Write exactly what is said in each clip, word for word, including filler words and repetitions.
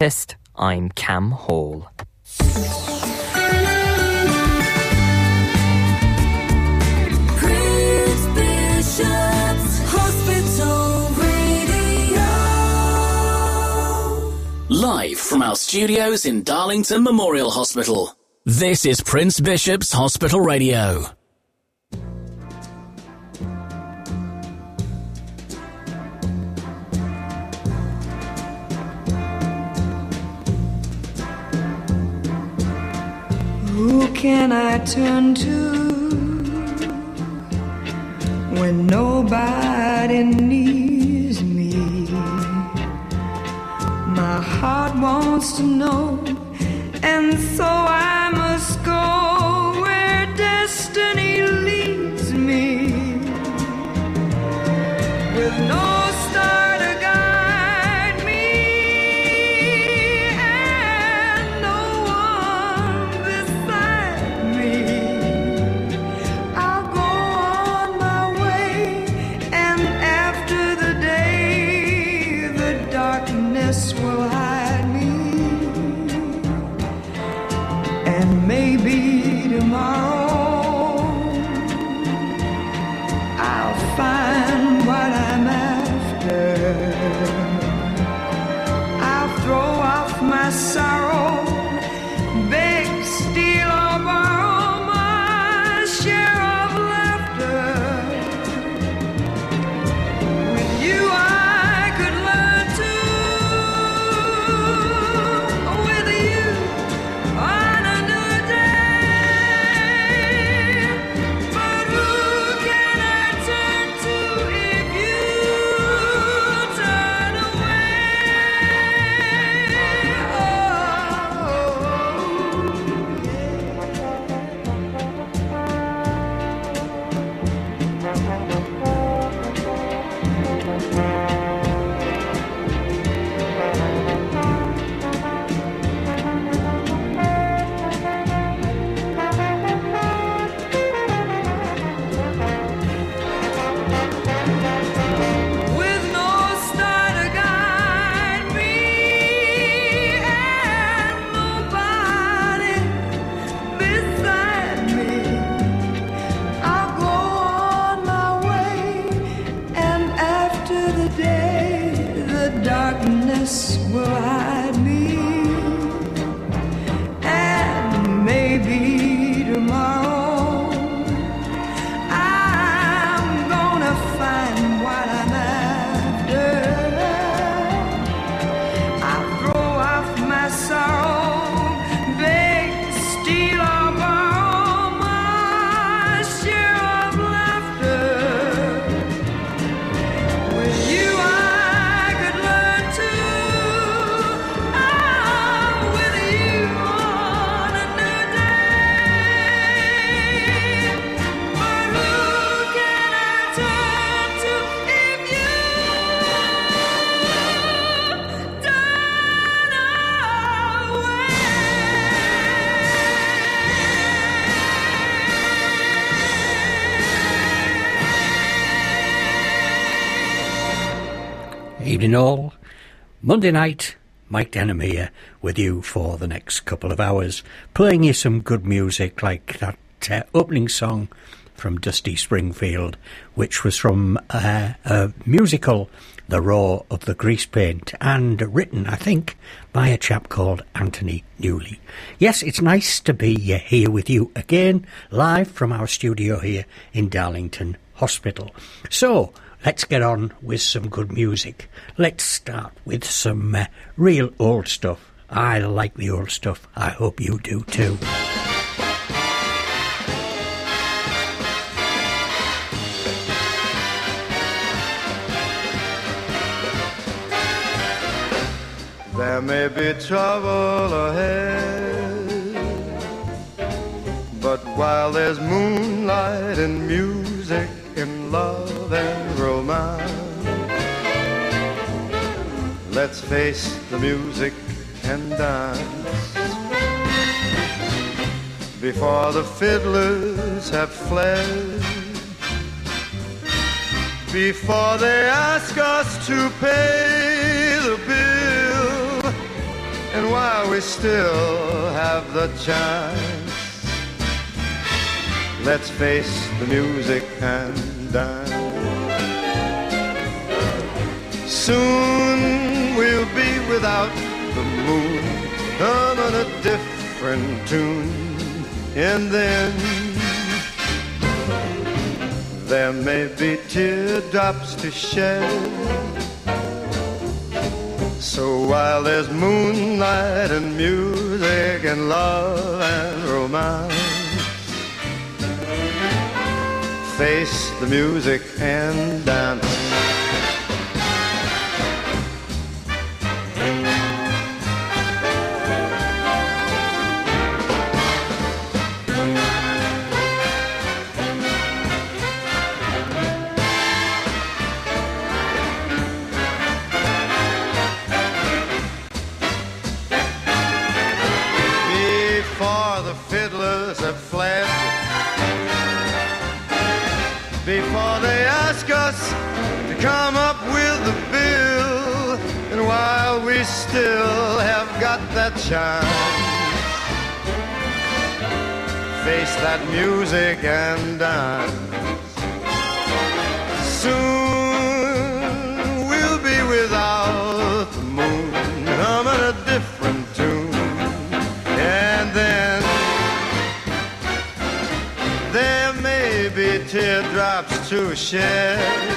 I'm Cam Hall. Prince Bishop's Hospital Radio. Live from our studios in Darlington Memorial Hospital. This is Prince Bishop's Hospital Radio. Who can I turn to when nobody needs me? My heart wants to know, and so I must go where destiny leads me. With no star to guide me and no one beside me, I'll go on my way, and after the day the darkness will hide me, and maybe tomorrow I'll find what I'm after. I'll throw off my sorrow, beg, steal or borrow my share of laughter. With you I could learn to, with you on a new day. But who can I turn to if you turn away? With no star to guide me and nobody beside me, I'll go on my way, and after the day the darkness will hide me, and maybe tomorrow I'm gonna find what I'm after. I'll throw off my sorrow, beg, steal or borrow my share of laughter. With you I could learn to, oh, with you on a new day. But who can I turn to if you turn away? Evening all. Monday night, Mike Denham here with you for the next couple of hours, playing you some good music like that uh, opening song from Dusty Springfield, which was from uh, a musical, The Roar of the Grease Paint, and written, I think, by a chap called Anthony Newley. Yes, it's nice to be uh, here with you again, live from our studio here in Darlington Hospital. So, let's get on with some good music. Let's start with some uh, real old stuff. I like the old stuff. I hope you do too. There may be trouble ahead, but while there's moonlight and music and love and romance, let's face the music and dance. Before the fiddlers have fled, before they ask us to pay the bill, And while we still have the chance, let's face the music and dance. Soon we'll be without the moon, hum on a different tune, and then there may be teardrops to shed. So while there's moonlight and music and love and romance, face the music and dance. Before they ask us to come up with the bill, and while we still have got that chance, face that music and dance. Soon we'll be without the moon, humming a different tune, and then there may be teardrops to shed.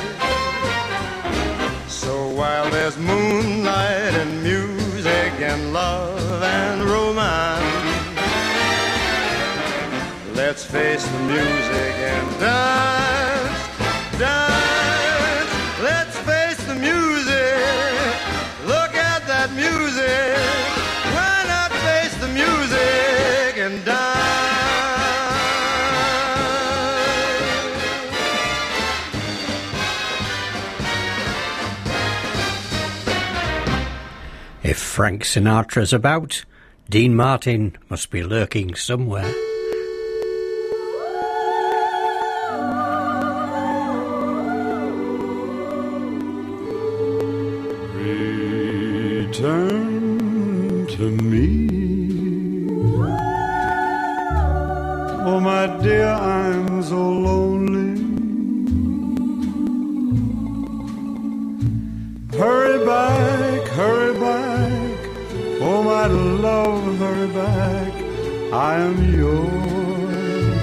So while there's moonlight and music and love and romance, let's face the music and dance, dance. Let's face the music, look at that music. Why not face the music and dance? If Frank Sinatra's about, Dean Martin must be lurking somewhere. Return to me, oh my dear, I'm so lonely. Hurry back, hurry back, oh my love, hurry back, I am yours.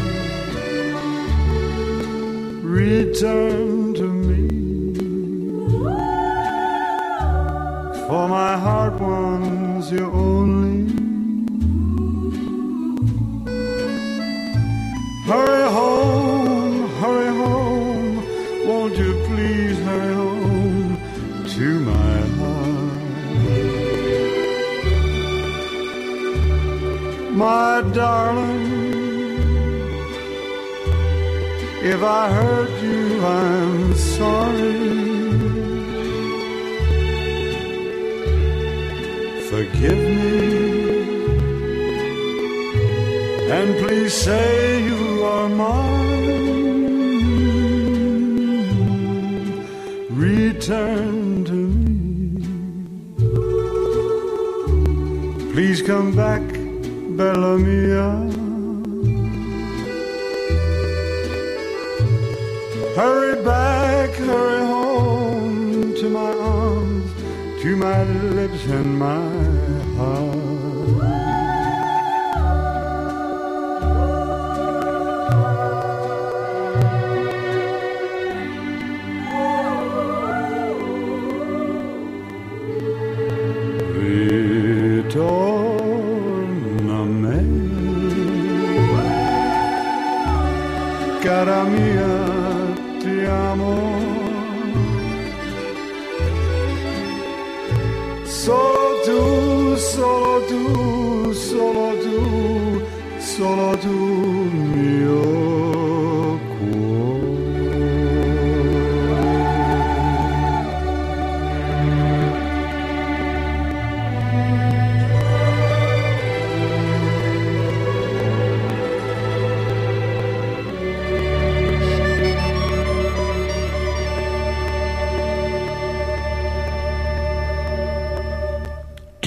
Return to me, for my heart wants you only. Hurry home, hurry home, won't you please hurry home to my heart. My darling, if I hurt you, I'm sorry. Forgive me, and please say you are mine. Return to me, please come back, Bella Mia. Hurry back, hurry home to my arms, to my lips and my heart. Ritorname, cara mia, ti amo. Solo tu, solo tu, solo tu, solo tu, mio cuore.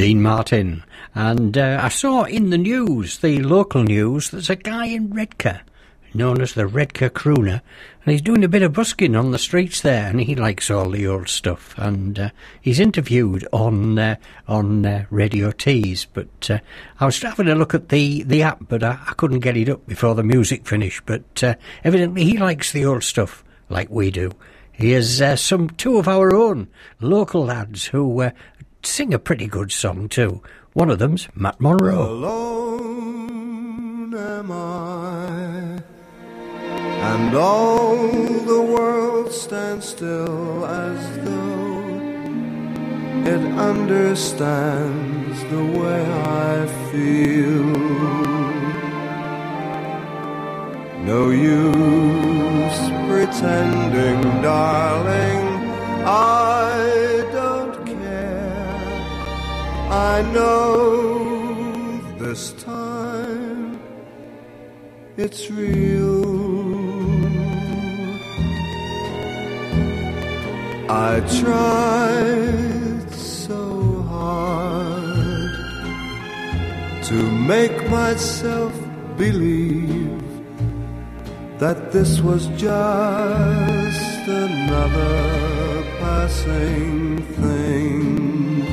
Dean Martin. And uh, I saw in the news, the local news, there's a guy in Redcar known as the Redcar Crooner, and he's doing a bit of busking on the streets there, and he likes all the old stuff. And uh, he's interviewed on uh, on uh, Radio Tees, but uh, I was having a look at the, the app, but I, I couldn't get it up before the music finished. But uh, evidently he likes the old stuff like we do. He has uh, some two of our own local lads who uh, sing a pretty good song too. One of them's Matt Monro. Alone am I, and all the world stands still as though it understands the way I feel. No use pretending, darling, I don't care. I know this time it's real. I tried so hard to make myself believe that this was just another passing thing.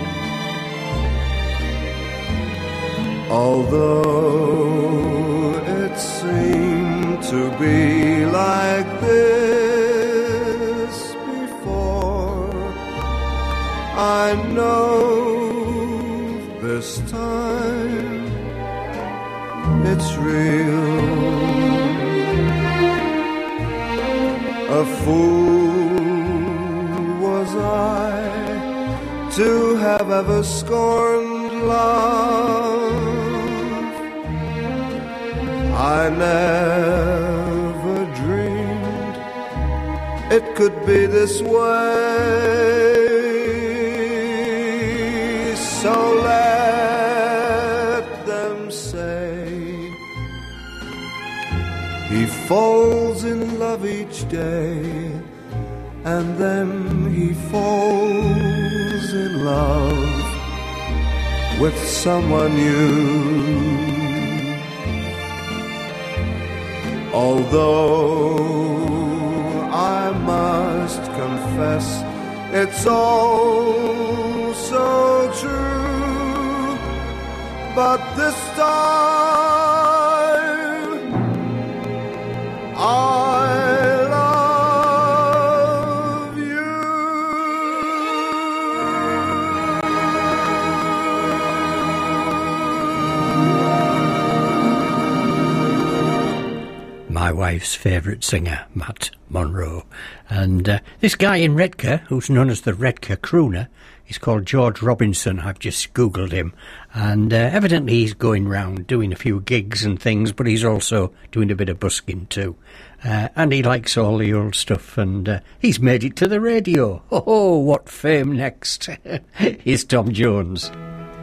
Although it seemed to be like this before, I know this time it's real. A fool was I to have ever scorned love. I never dreamed it could be this way. So let them say he falls in love each day, and then he falls in love with someone new. Although I must confess it's all so true, but this time I love you. My wife's favourite singer, Matt Monro. And uh, this guy in Redcar, who's known as the Redcar Crooner, he's called George Robinson. I've just Googled him. And uh, evidently he's going round doing a few gigs and things, but he's also doing a bit of busking too. Uh, and he likes all the old stuff, and uh, he's made it to the radio. Oh, what fame next. Here's Tom Jones.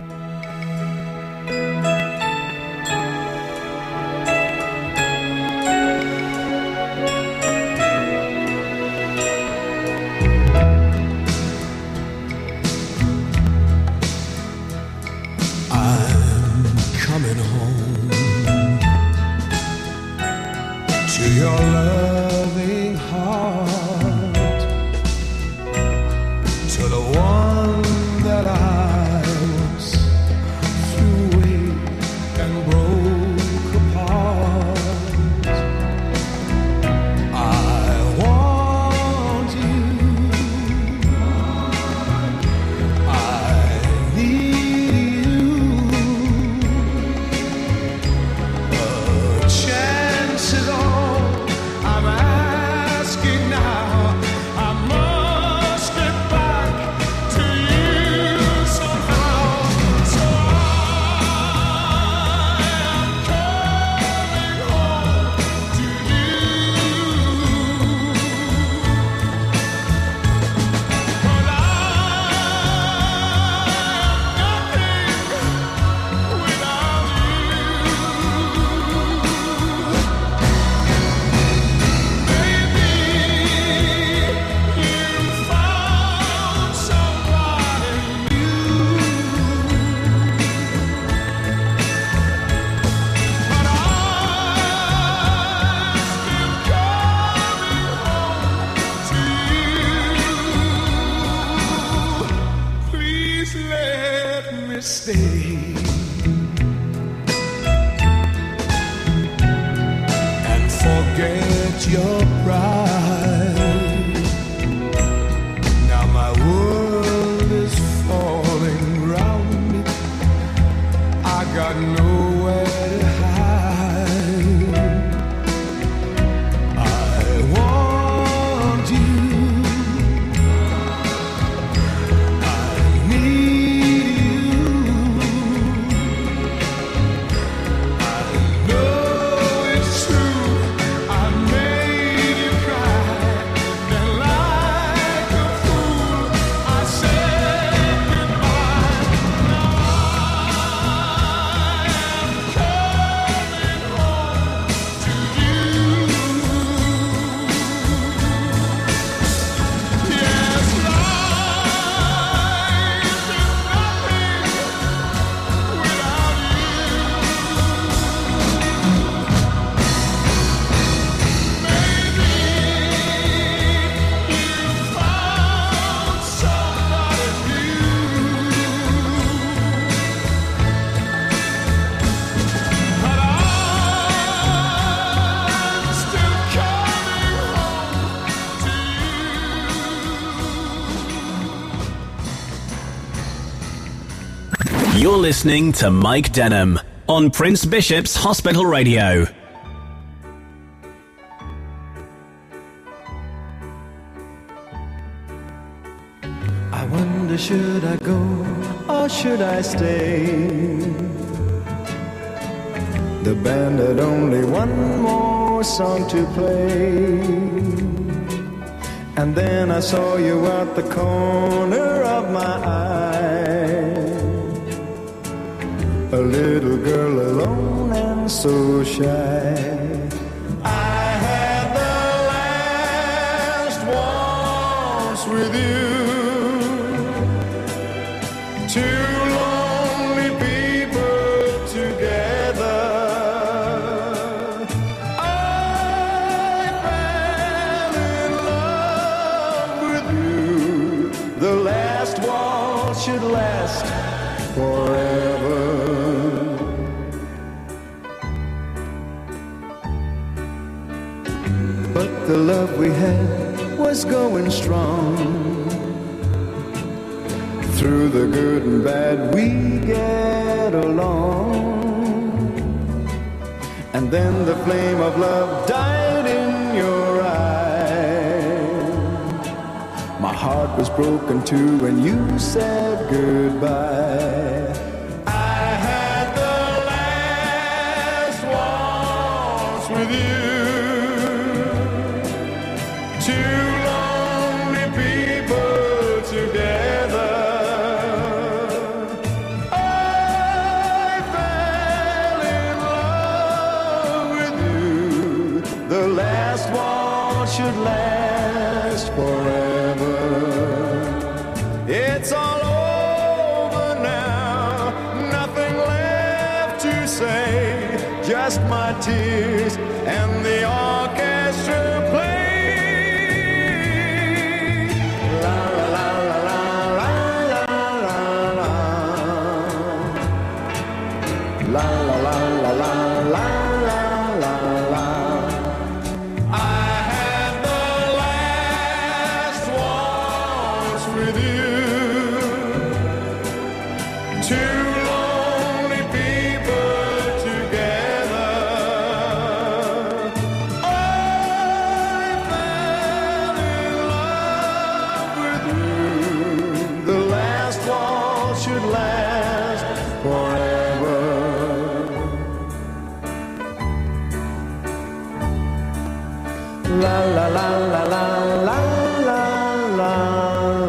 Your loving heart, to the one that I was threw away and broke apart. I want you, I need you, a chance at all I'm to stay and forget your pride. Now my world is falling round me. I got nowhere to hide. I want you. I need you. I know it's true. I made you cry. And like a fool, I said goodbye. Now I am coming home to you. Yes, life is nothing without you. Maybe you found somebody new, but I'm still coming home to you. You're listening to Mike Denham on Prince Bishop's Hospital Radio. I wonder, should I go or should I stay? The band had only one more song to play. And then I saw you at the corner of my eye. A little girl alone and so shy. I had the last waltz with you. Two lonely people together. I fell in love with you. The last waltz should last forever. But the love we had was going strong. Through the good and bad we get along. And then the flame of love died in your eye. My heart was broken too when you said goodbye. I had the last waltz with you. Two lonely people together. I fell in love with you. The last waltz should last forever. It's all over now, nothing left to say. Just my tears and the orchestra play. La la la la la la la la la la la la la la la la. I had the last waltz with you. Two lonely people together. I fell in love with you. The last waltz should last forever. La la la la la la la la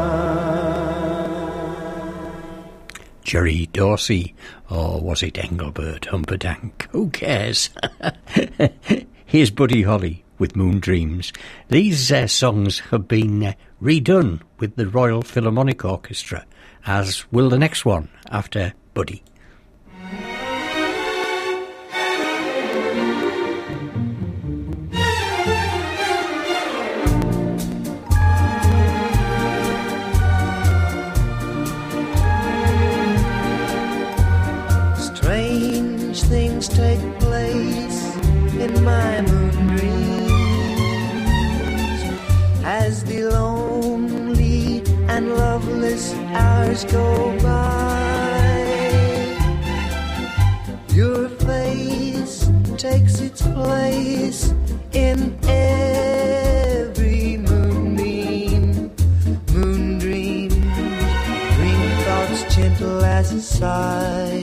la. Jerry Dorsey, or was it Engelbert Humperdinck? Who cares? Here's Buddy Holly with Moon Dreams. These uh, songs have been uh, redone with the Royal Philharmonic Orchestra, as will the next one after Buddy. dreams as the lonely and loveless hours go by. Your face takes its place in every moonbeam, moon dreams, dream thoughts gentle as a sigh.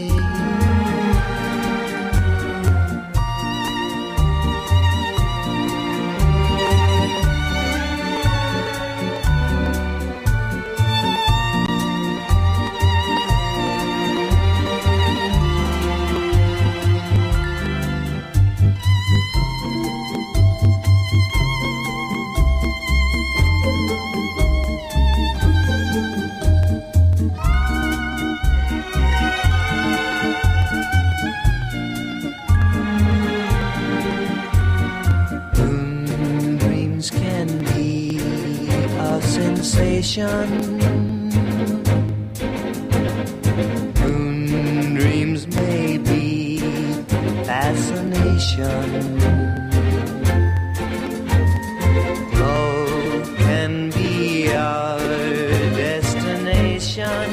Moon dreams may be fascination. Love can be our destination.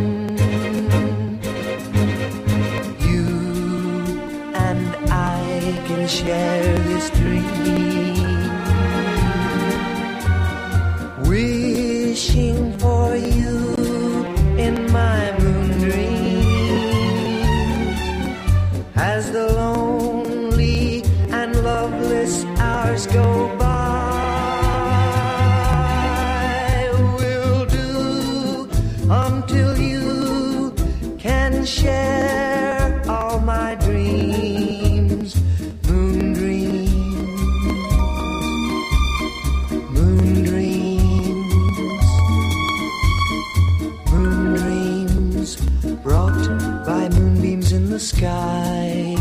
You and I can share this dream, wishing for you in my moon dreams as the lonely and loveless hours go by. We'll do until you can share all my dreams. Moon dreams, moon dreams, moon dreams brought by moonbeams in the sky.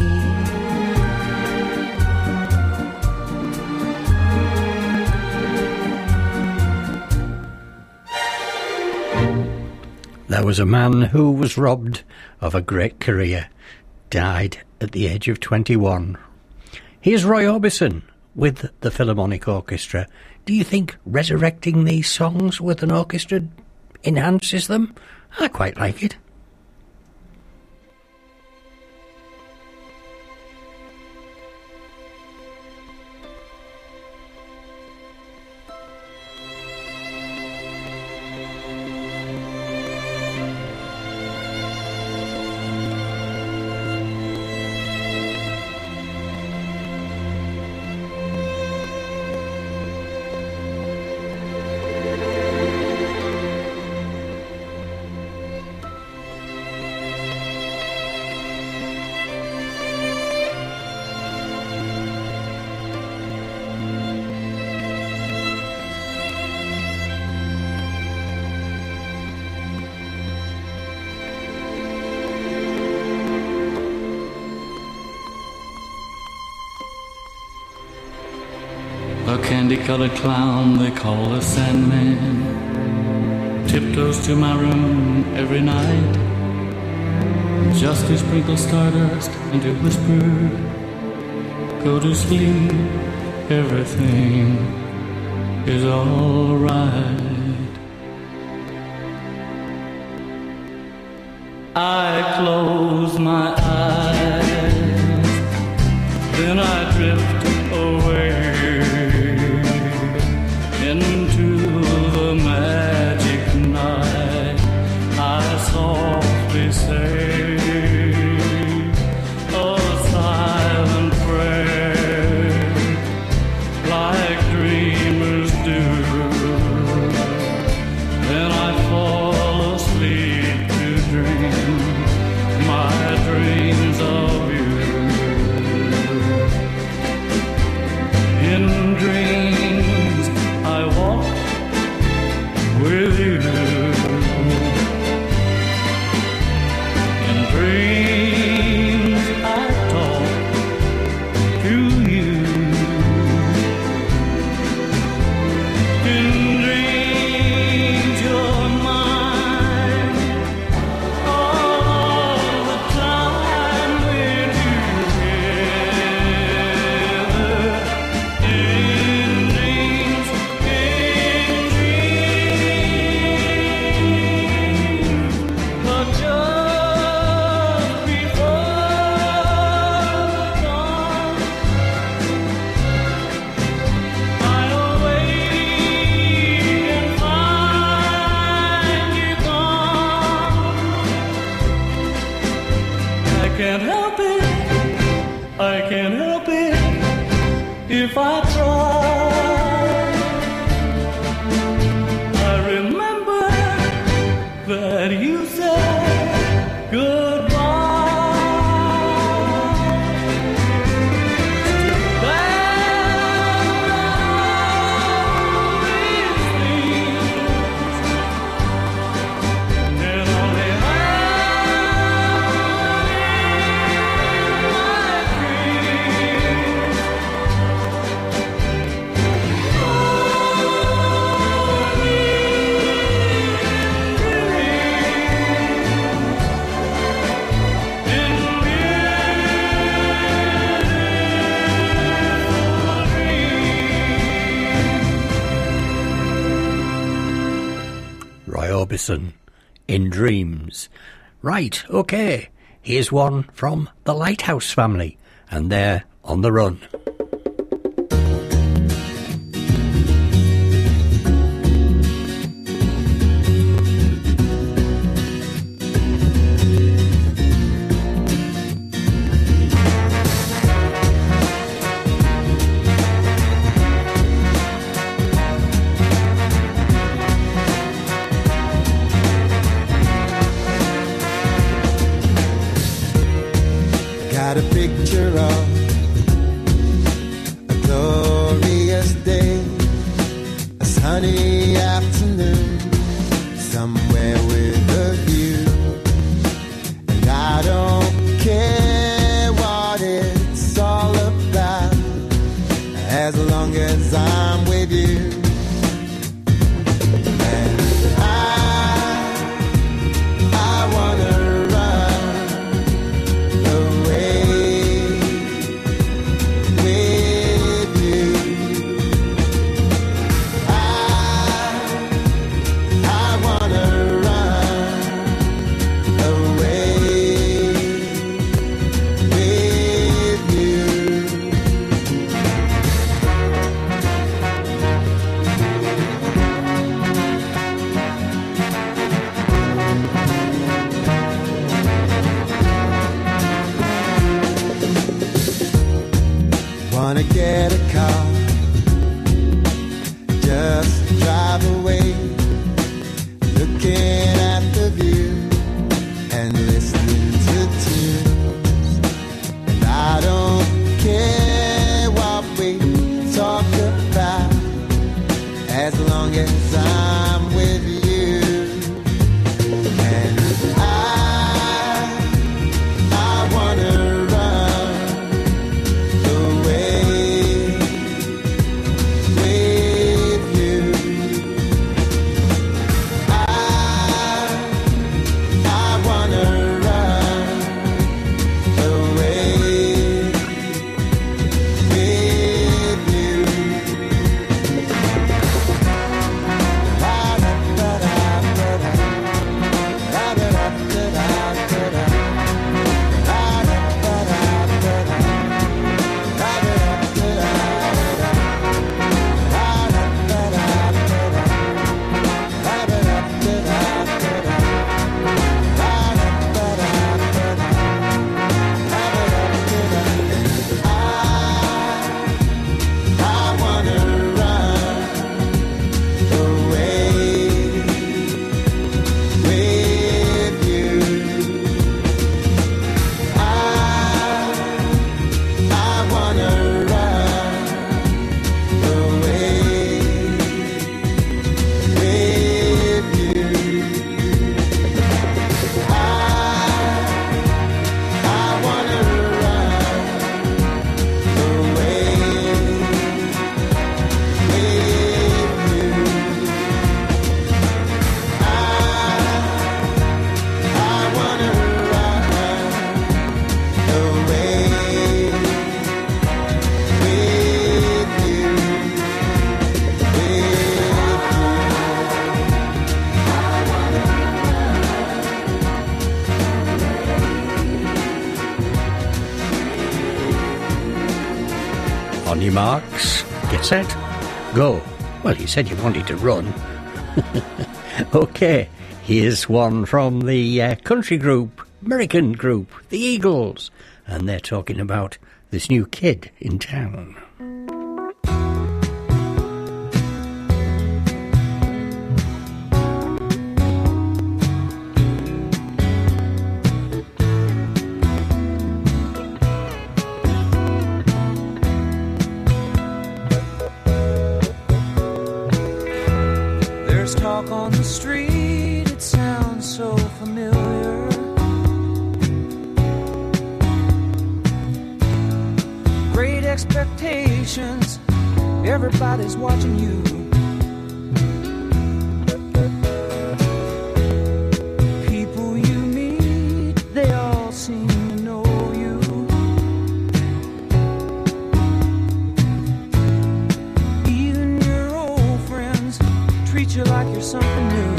There was a man who was robbed of a great career, died at the age of twenty-one. Here's Roy Orbison with the Philharmonic Orchestra. Do you think resurrecting these songs with an orchestra enhances them? I quite like it. A candy-colored clown they call a Sandman tiptoes to my room every night just to sprinkle stardust and to whisper, go to sleep, everything is all right. I close my eyes, then I drift away into the magic night. I softly say a silent prayer like dreamers do. Then I fall asleep to dream my dream. can't help it, I can't help it if I try. I remember that you said goodbye. Orbison, In Dreams. Right, okay, here's one from the Lighthouse Family, and they're On the Run. Got a picture of a glorious day, a sunny afternoon, somewhere with a view. And I don't care what it's all about, as long as I'm with you. And I, I wanna wanna get a car, just drive away, looking at the view and listening to tunes. And I don't care what we talk about, as long as I'm with you. And I, I wanna On your marks, get set, go. Well, you said you wanted to run. Okay, here's one from the uh, country group American group, the Eagles, and they're talking about this new kid in town. There's talk on the street, it sounds so familiar. Great expectations, everybody's watching you. People you meet, they all seem to know you. Even your old friends treat you like you're something new.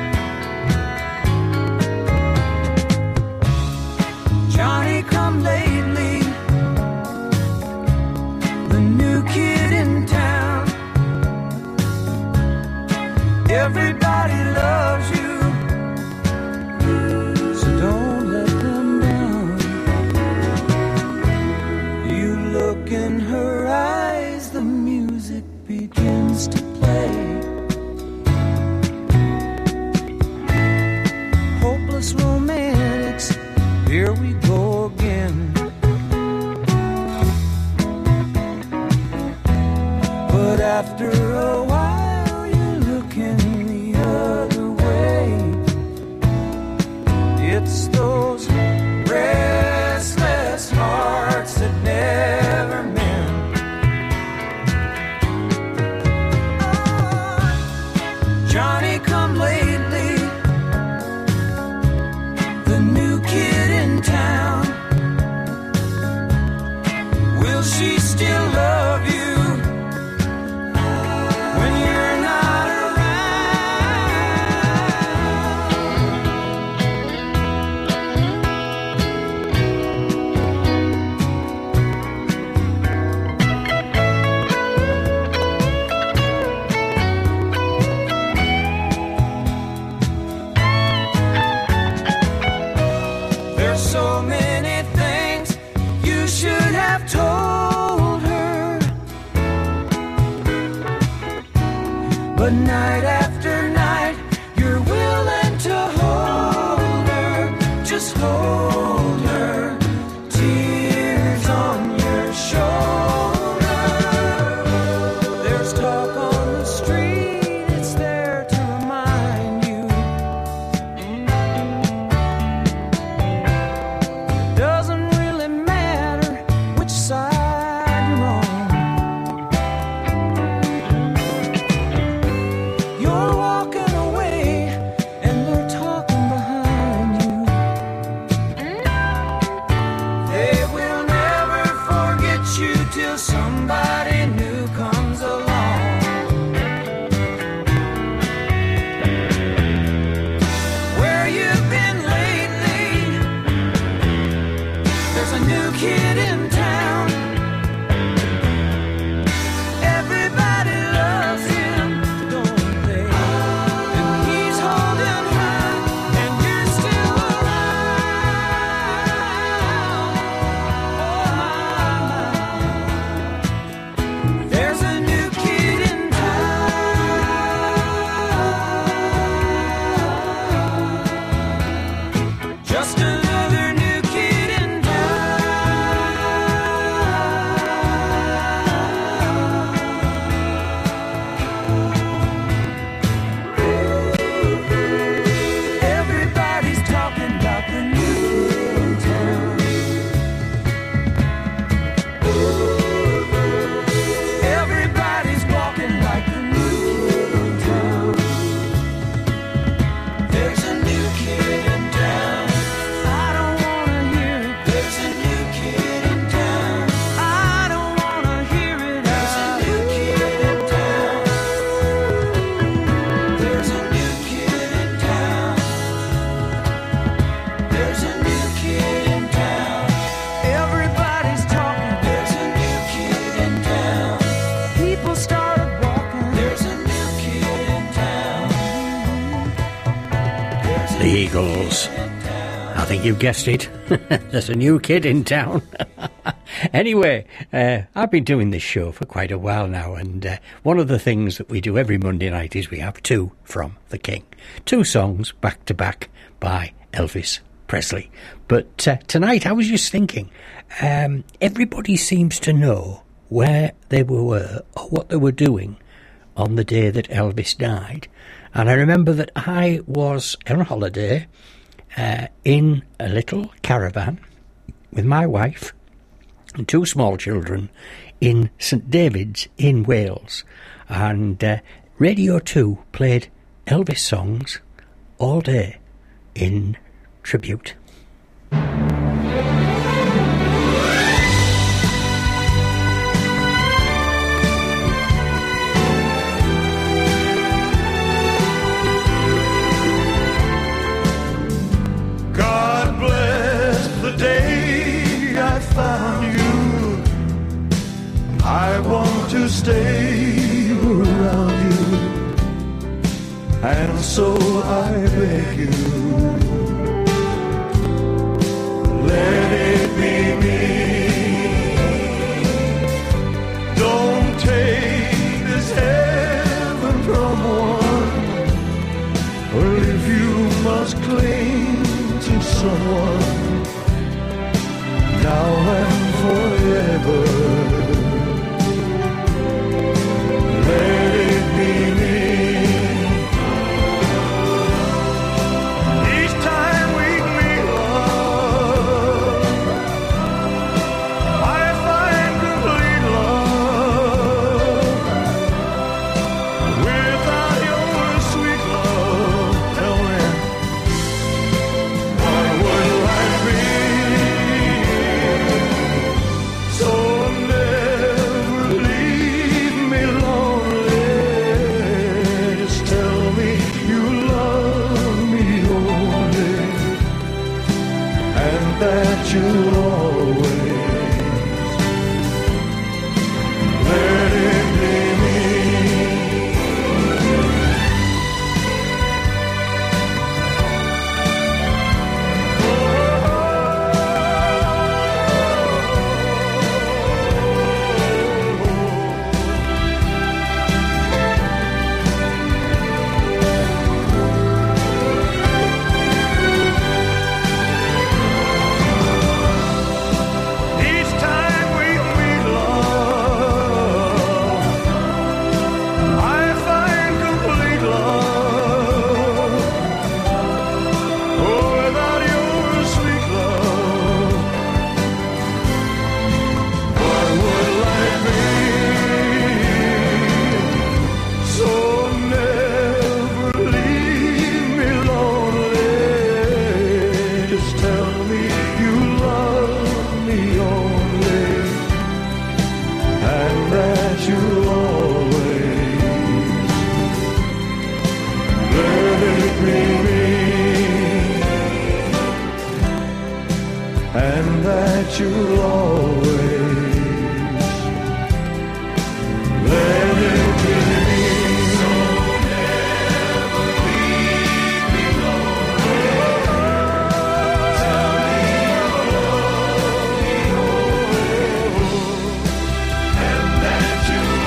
Johnny come lately, the new kid in town. Everybody loves you, so don't let them down. You look in her eyes, the music begins to play. Hopeless romantics, here we go again. But after a while, you're looking the other way. It's those restless hearts that never mend. Oh, Johnny come lately, the new kid in town. Will she still love you when you're not around? There's so many things you should have told her, but night after night, you're willing to hold her, just hold her, tears on your shoulder. There's talk on the street, it's there to remind you. Doesn't really matter which side you're on. You're walking away and they're talking behind you. They will never forget you till somebody new comes along. Where you've been lately, there's a new kid in town. Everybody loves him, don't they? And he's holding her, and you're still around. Oh, there's a new kid in town. Just another new kid in town. Everybody's talking about the new kid in town. Everybody's walking like the new kid in town. There's a new kid in town. I don't wanna hear it. There's a new kid in town. I don't wanna hear it. There's a new kid in town. There's a new kid in town. There's a new kid in town. Everybody's talking. There's a new kid in town. People started walking. There's a new kid in town. There's a The Eagles. Now think you guessed it. There's a new kid in town. Anyway, uh, I've been doing this show for quite a while now, and uh, one of the things that we do every Monday night is we have two from the King. Two songs back to back by Elvis Presley. But uh, tonight I was just thinking, um, everybody seems to know where they were or what they were doing on the day that Elvis died. And I remember that I was on holiday uh, in a little caravan with my wife and two small children in St David's in Wales. And uh, Radio two played Elvis songs all day in tribute. God bless the day I found you. I want to stay around you, and so I beg you, let it be me. Don't take this heaven from one, or if you must cling to someone now and forever, let it be me. Each time we meet, love, I find complete love. Without your sweet love, tell me, what would life be? So never leave me lonely. Just tell me you love me only, and that you'll always let it be me. Each time we meet, love, I find complete love. Oh, without your sweet love, what would life be? So never leave me lonely. Just tell me you love me only, and that you'll always let it be me, and that you'll always let it be me. So never leave me lonely. Tell me you love me always, and that you'll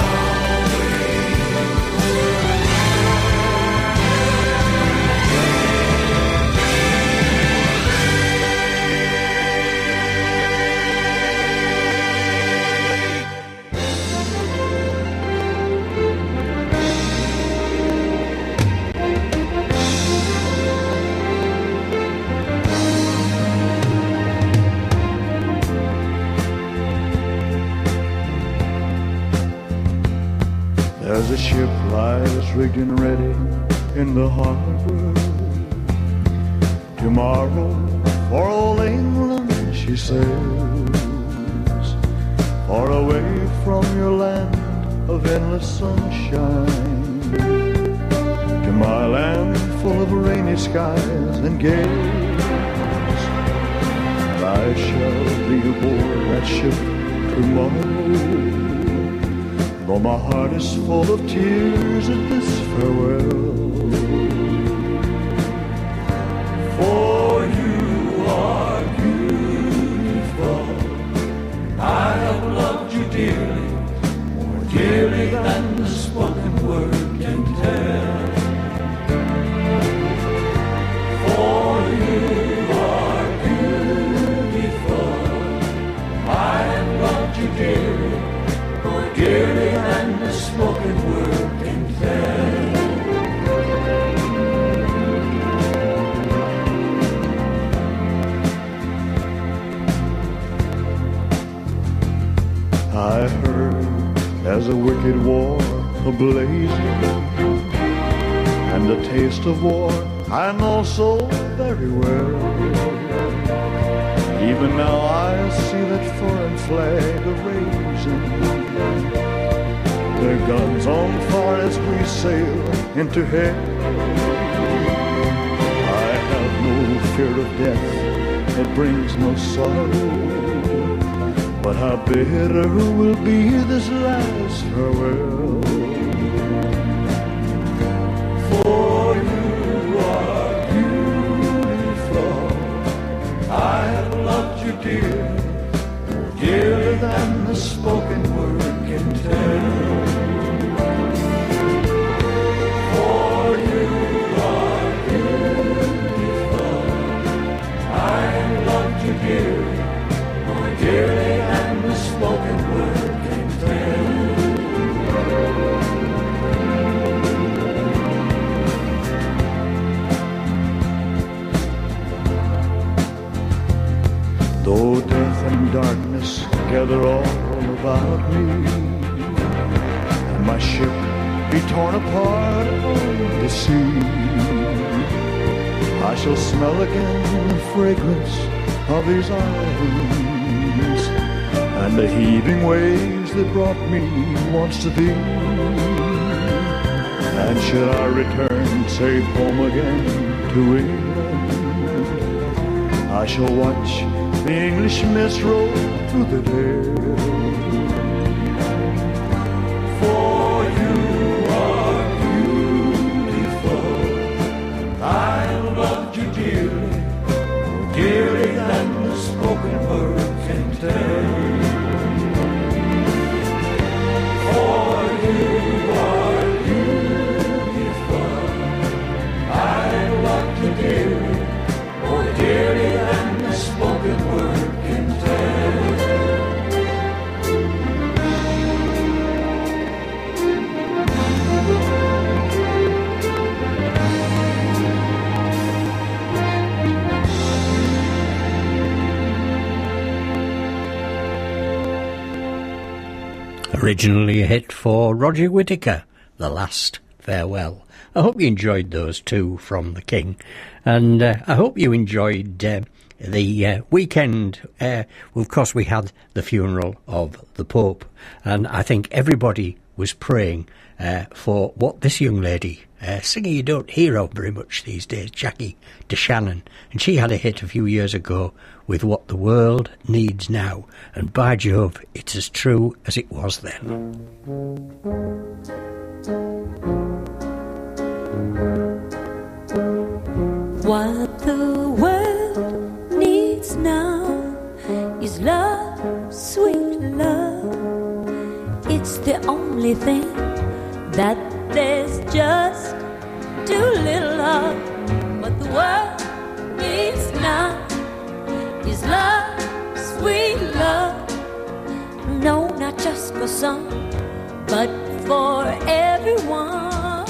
There's a ship lies rigged and ready in the harbor. Tomorrow for old England she sails, far away from your land of endless sunshine, to my land full of rainy skies and gales. I shall be aboard that ship tomorrow, though my heart is full of tears at this farewell. For you I heard there's a wicked war a-blazing, and the taste of war I know so very well. Even now I see that foreign flag a-raising, their guns on fire as we sail into hell. I have no fear of death, it brings no sorrow, but how bitter will be this last farewell. For you are beautiful, I have loved you dear, dearer than the spoken word can tell. For you are beautiful, I have loved you dear, more dearly than the spoken word can tell. Though death and darkness gather all about me, and my ship be torn apart on the sea, I shall smell again the fragrance of these islands, and the heaving waves that brought me once to thee. And should I return safe home again to England, I shall watch the English mist roll through the dale. For you are beautiful, I have loved you dearly, dearly than the spoken word can tell. For you are beautiful, I have loved you dearly, more dearly than the spoken word can tell. Originally a hit for Roger Whittaker, The Last Farewell. I hope you enjoyed those two from The King, and uh, I hope you enjoyed uh, the uh, weekend. Uh, well, of course, we had the funeral of the Pope, and I think everybody was praying uh, for what this young lady, uh, singer you don't hear of very much these days, Jackie DeShannon, and she had a hit a few years ago with What the World Needs Now, and by Jove, it's as true as it was then. What the world needs now is love, sweet love. It's the only thing that there's just too little of. What the world needs now is love, sweet love. No, not just for some, but for everyone.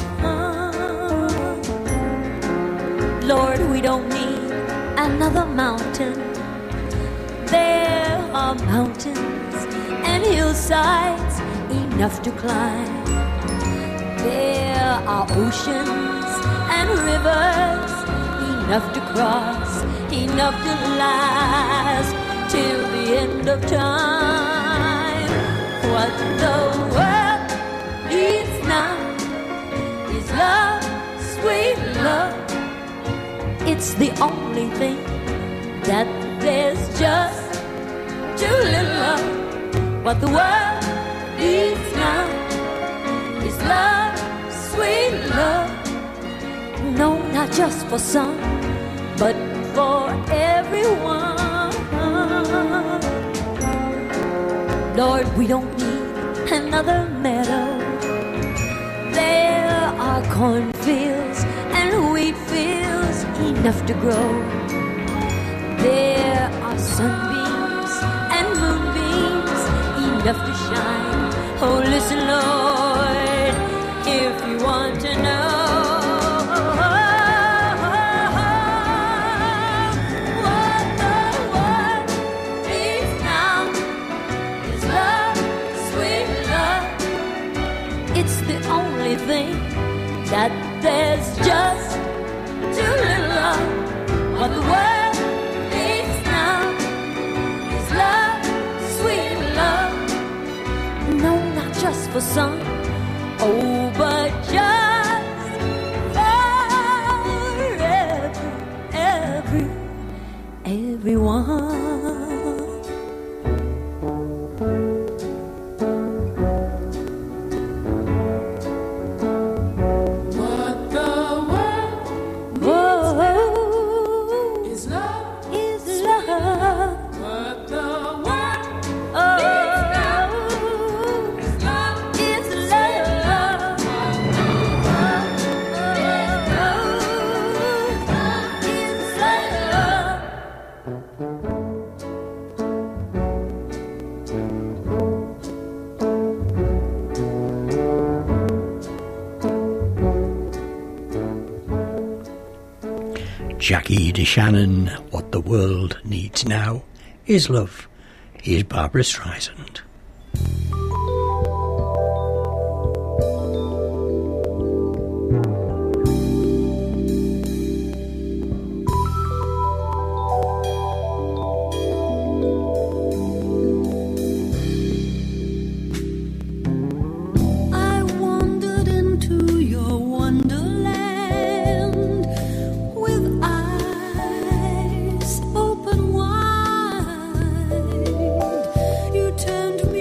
Lord, we don't need another mountain. There are mountains and hillsides enough to climb. There are oceans and rivers enough to cross, enough to last till the end of time. What the world needs now is love, sweet love. It's the only thing that there's just too little of. What the world needs now is love, sweet love. No, not just for some, but for everyone. Lord, we don't need another meadow. There are cornfields and wheat fields enough to grow. There are sunbeams and moonbeams enough to shine. Oh, listen, Lord, if you want to know. What the world needs now is love, that there's just too little of what the world needs now is love, sweet love. No, not just for some, oh, but just for every, every, everyone. Jackie DeShannon, What the World Needs Now is Love. Here's Barbara Streisand. I wandered into your wonderland with eyes open wide. You turned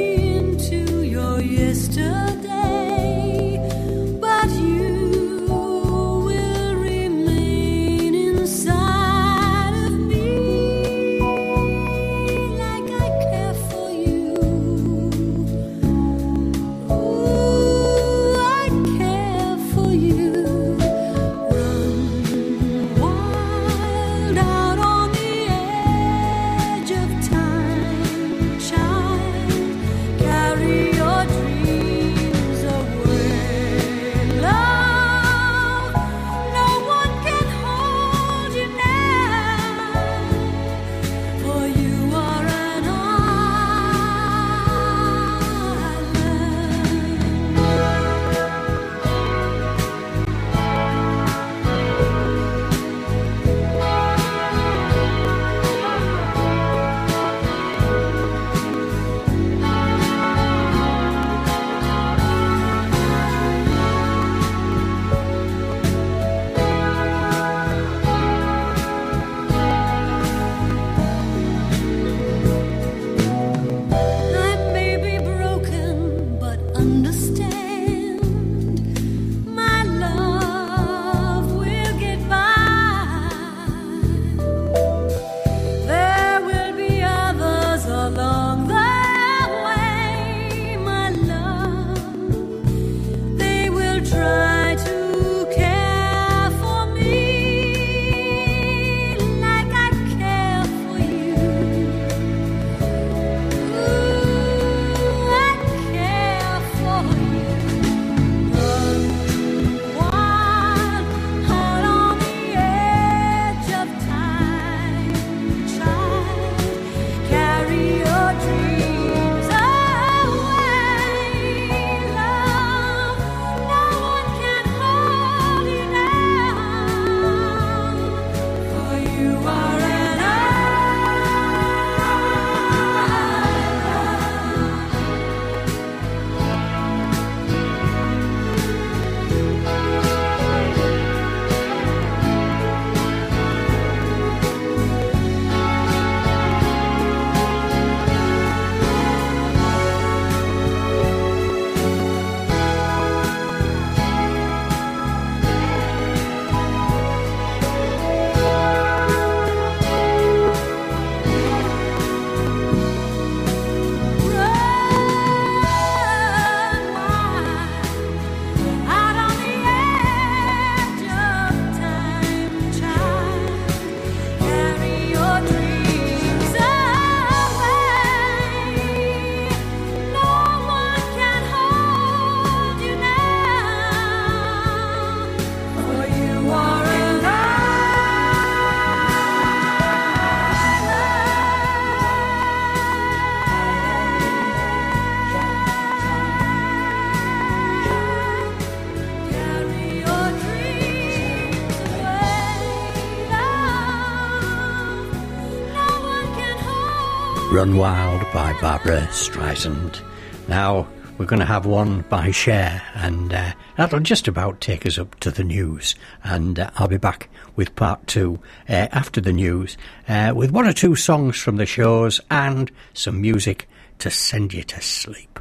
Run Wild by Barbara Streisand. Now we're going to have one by Cher, and uh, that'll just about take us up to the news, and uh, I'll be back with part two uh, after the news uh, with one or two songs from the shows and some music to send you to sleep.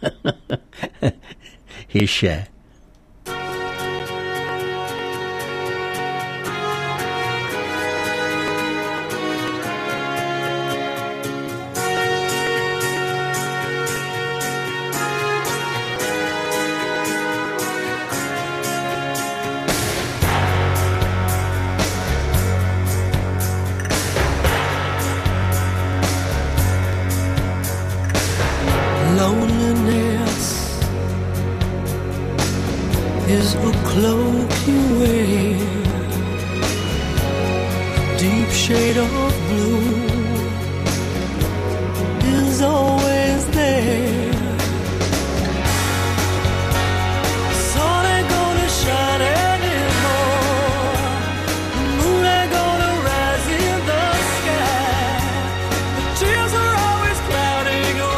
Here's Cher. Loneliness is a cloak you wear, a deep shade of blue is always there. The sun ain't gonna shine anymore, the moon ain't gonna rise in the sky, the tears are always clouding your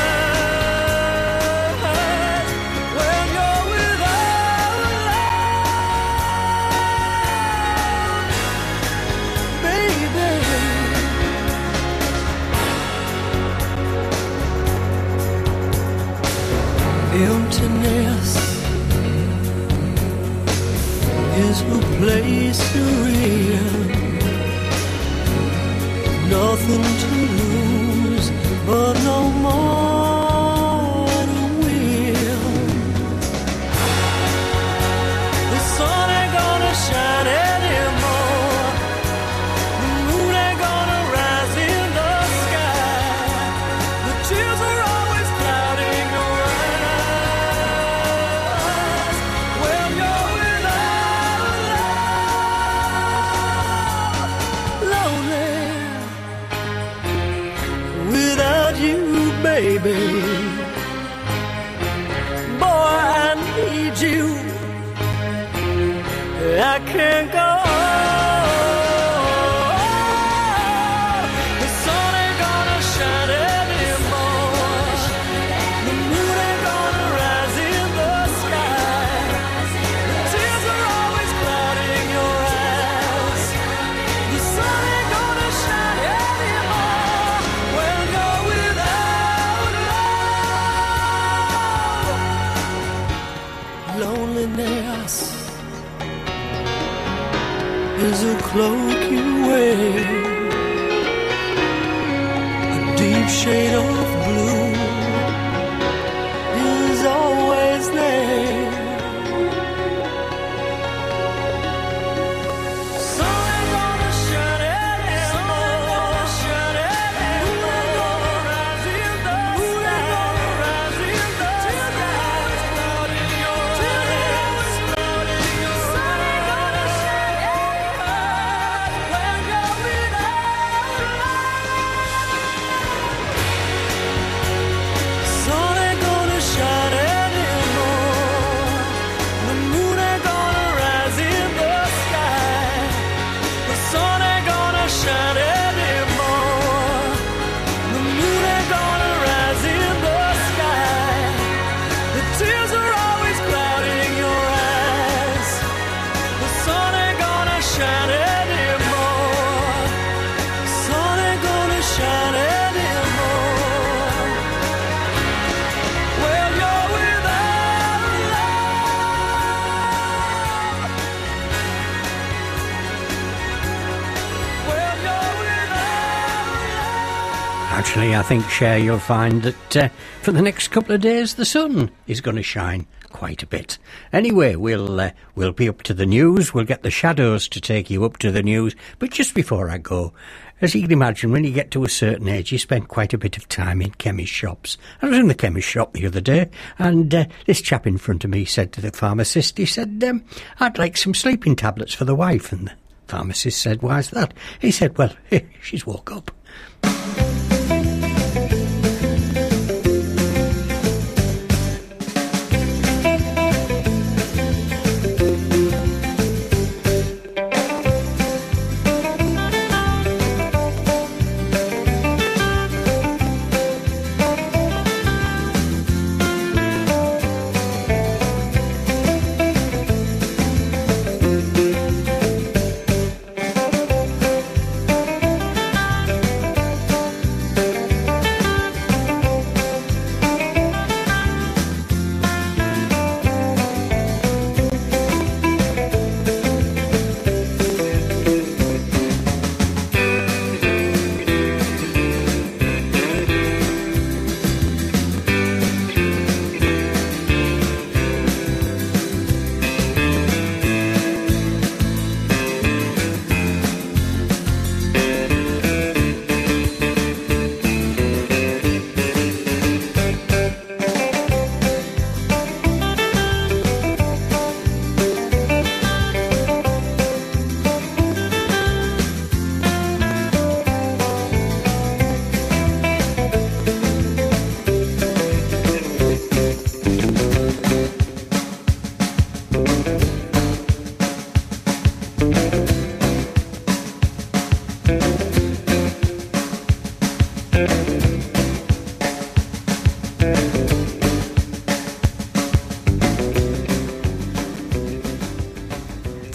eyes when you're without love, baby. Emptiness is a place you're in, nothing to lose but no more to win. The sun ain't gonna shine anymore, the moon ain't gonna rise in the sky, the tears are always clouding your eyes when you're without love. Lonely without you, baby. Boy, I need you. I can't go on. The sun ain't gonna shine anymore, the moon ain't gonna rise in the sky, the tears are always clouding your eyes. The sun ain't gonna shine anymore when you're without love. Loneliness is a cloak you wear, a deep shade of blue is always there. Sun ain't gonna shine anymore, moon ain't gonna rise in the sky, tears are always clouding your eyes. Sun ain't gonna shine anymore when you're without love. Sun ain't gonna shine anymore, the moon ain't gonna rise in the sky, the sun ain't gonna shine anymore, the moon ain't gonna rise in the sky, the tears are always clouding your eyes. The sun ain't gonna shine anymore, the sun ain't gonna shine anymore when you're without love, when you're without love. Actually, I think, Cher, you'll find that uh, for the next couple of days the sun is going to shine quite a bit. Anyway, we'll uh, we'll be up to the news. We'll get the Shadows to take you up to the news. But just before I go, as you can imagine, when you get to a certain age, you spend quite a bit of time in chemist shops. I was in the chemist shop the other day, and uh, this chap in front of me said to the pharmacist, he said, um, I'd like some sleeping tablets for the wife. And the pharmacist said, why's that? He said, well, she's woke up.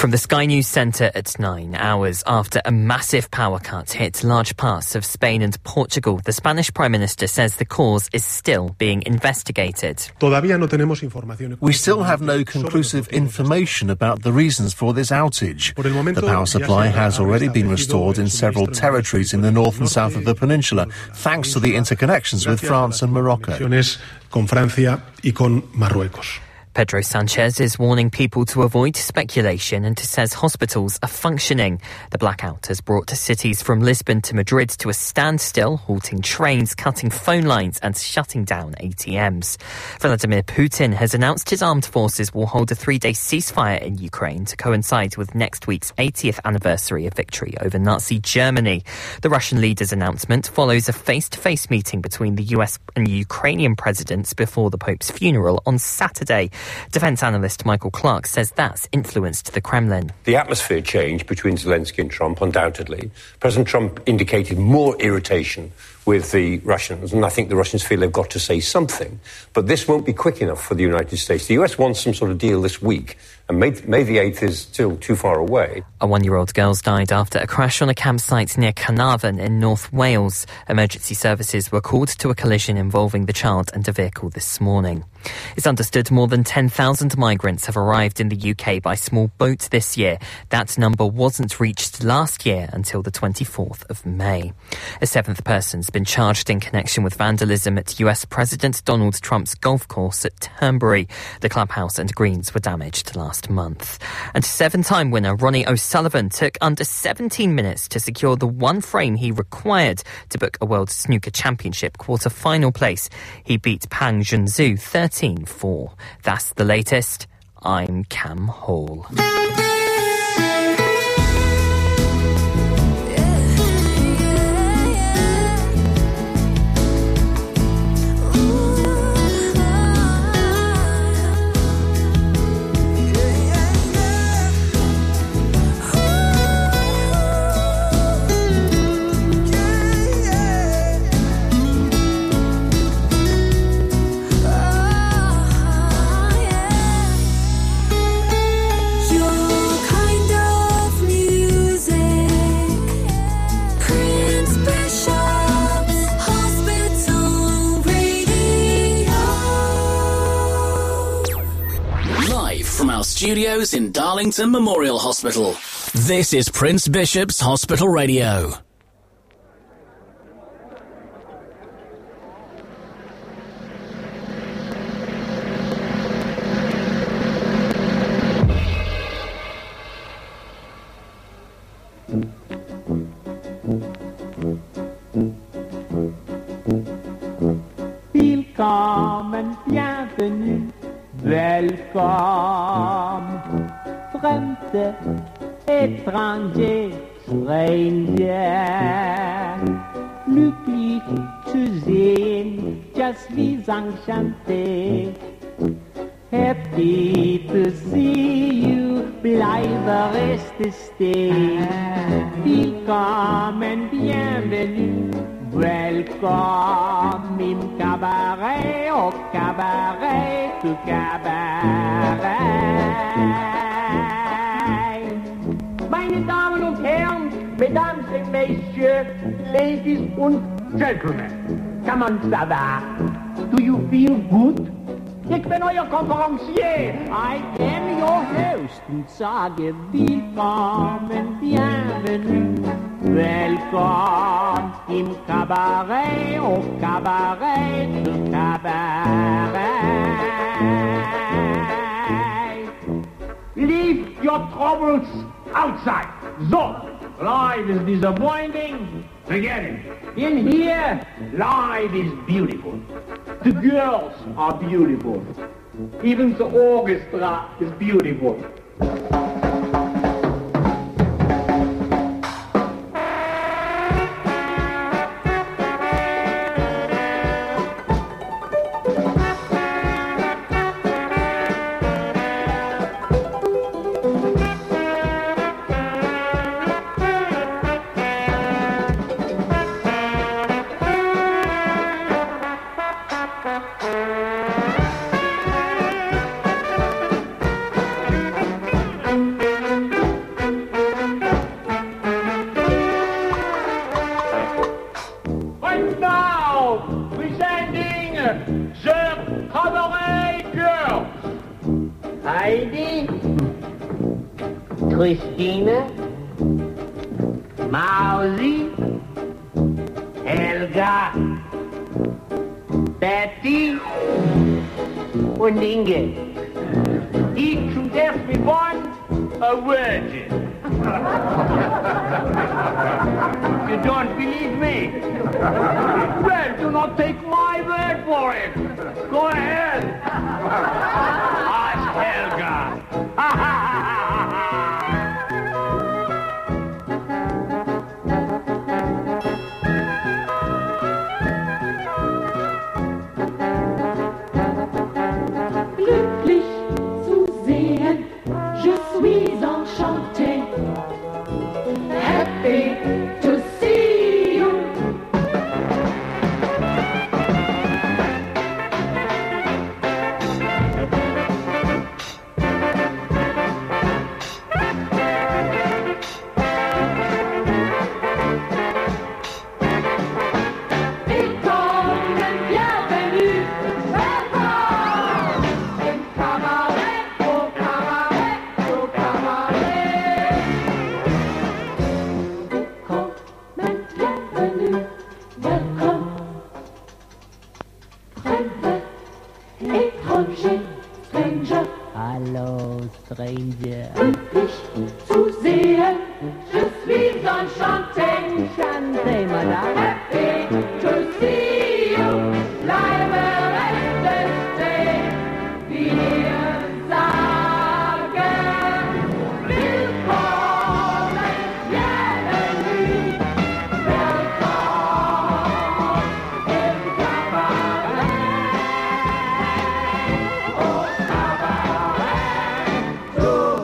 From the Sky News Centre at nine hours after a massive power cut hit large parts of Spain and Portugal, the Spanish Prime Minister says the cause is still being investigated. We still have no conclusive information about the reasons for this outage. The power supply has already been restored in several territories in the north and south of the peninsula, thanks to the interconnections with France and Morocco. Pedro Sanchez is warning people to avoid speculation and says hospitals are functioning. The blackout has brought cities from Lisbon to Madrid to a standstill, halting trains, cutting phone lines and shutting down A T Ms. Vladimir Putin has announced his armed forces will hold a three-day ceasefire in Ukraine to coincide with next week's eightieth anniversary of victory over Nazi Germany. The Russian leader's announcement follows a face-to-face meeting between the U S and Ukrainian presidents before the Pope's funeral on Saturday. Defence analyst Michael Clark says that's influenced the Kremlin. The atmosphere changed between Zelensky and Trump, undoubtedly. President Trump indicated more irritation with the Russians, and I think the Russians feel they've got to say something. But this won't be quick enough for the United States. The U S wants some sort of deal this week, and May, May the eighth is still too far away. A one-year-old girl died after a crash on a campsite near Carnarvon in North Wales. Emergency services were called to a collision involving the child and a vehicle this morning. It's understood more than ten thousand migrants have arrived in the U K by small boat this year. That number wasn't reached last year until the twenty-fourth of May. A seventh person's been charged in connection with vandalism at U S President Donald Trump's golf course at Turnberry. The clubhouse and greens were damaged last month. And seven-time winner Ronnie O'Sullivan took under seventeen minutes to secure the one frame he required to book a World Snooker Championship quarter-final place. He beat Pang Junzhu thirteen four. That's the latest. I'm Cam Hall. Studios in Darlington Memorial Hospital. This is Prince Bishop's Hospital Radio. Willkommen, bienvenue. Welcome, fremde, étranger, stranger. Glücklich zu sehen, just wie enchanté. Happy to see you, bleibe reste stay. Willkommen, bienvenue. Welcome im Cabaret, au Cabaret, to Cabaret. Meine Damen und Herren, Mesdames et Messieurs, Ladies und Gentlemen, comment ça va? Do you feel good? Ich bin euer Konferencier. I am your host und sage willkommen, bienvenue. Welcome im Cabaret, au Cabaret, to Cabaret. Leave your troubles outside. So, life is disappointing. Forget it. In here, life is beautiful. The girls are beautiful. Even the orchestra is beautiful. The Cabaret Girls. Heidi, Christine, Mausi, Helga, Betty und Inge. Each and every one a virgin. You don't believe me? Well, do not take my word for it. Go ahead. Ask Helga. Glücklich zu sehen, je suis enchantée. Happy to see you. Et comme bienvenue, welcome. Im Cabaret, au cabaret, au cabaret. Comme bienvenue, welcome. Private, étranger, stranger. Hallo, Stranger. Glücklich zu sehen, je suis enchantée. Enchanté, madame. Happy to see you. Bleibe recht stehen. Wir sagen willkommen, bienvenue. Willkommen im Cabaret. Au Cabaret, au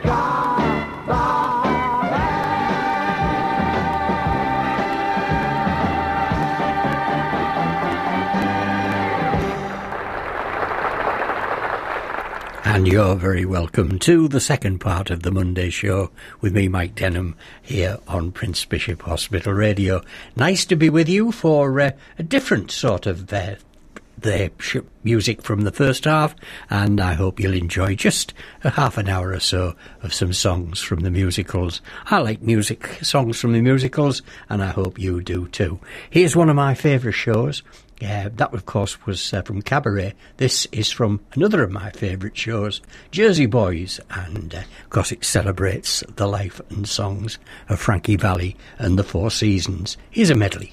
And you're very welcome to the second part of the Monday show with me, Mike Denham, here on Prince Bishop Hospital Radio. Nice to be with you for uh, a different sort of uh, the sh- music from the first half, and I hope you'll enjoy just a half an hour or so of some songs from the musicals. I like music, songs from the musicals, and I hope you do too. Here's one of my favourite shows. Uh, that, of course, was uh, from Cabaret. This is from another of my favourite shows, Jersey Boys, and uh, of course it celebrates the life and songs of Frankie Valli and the Four Seasons. Here's a medley.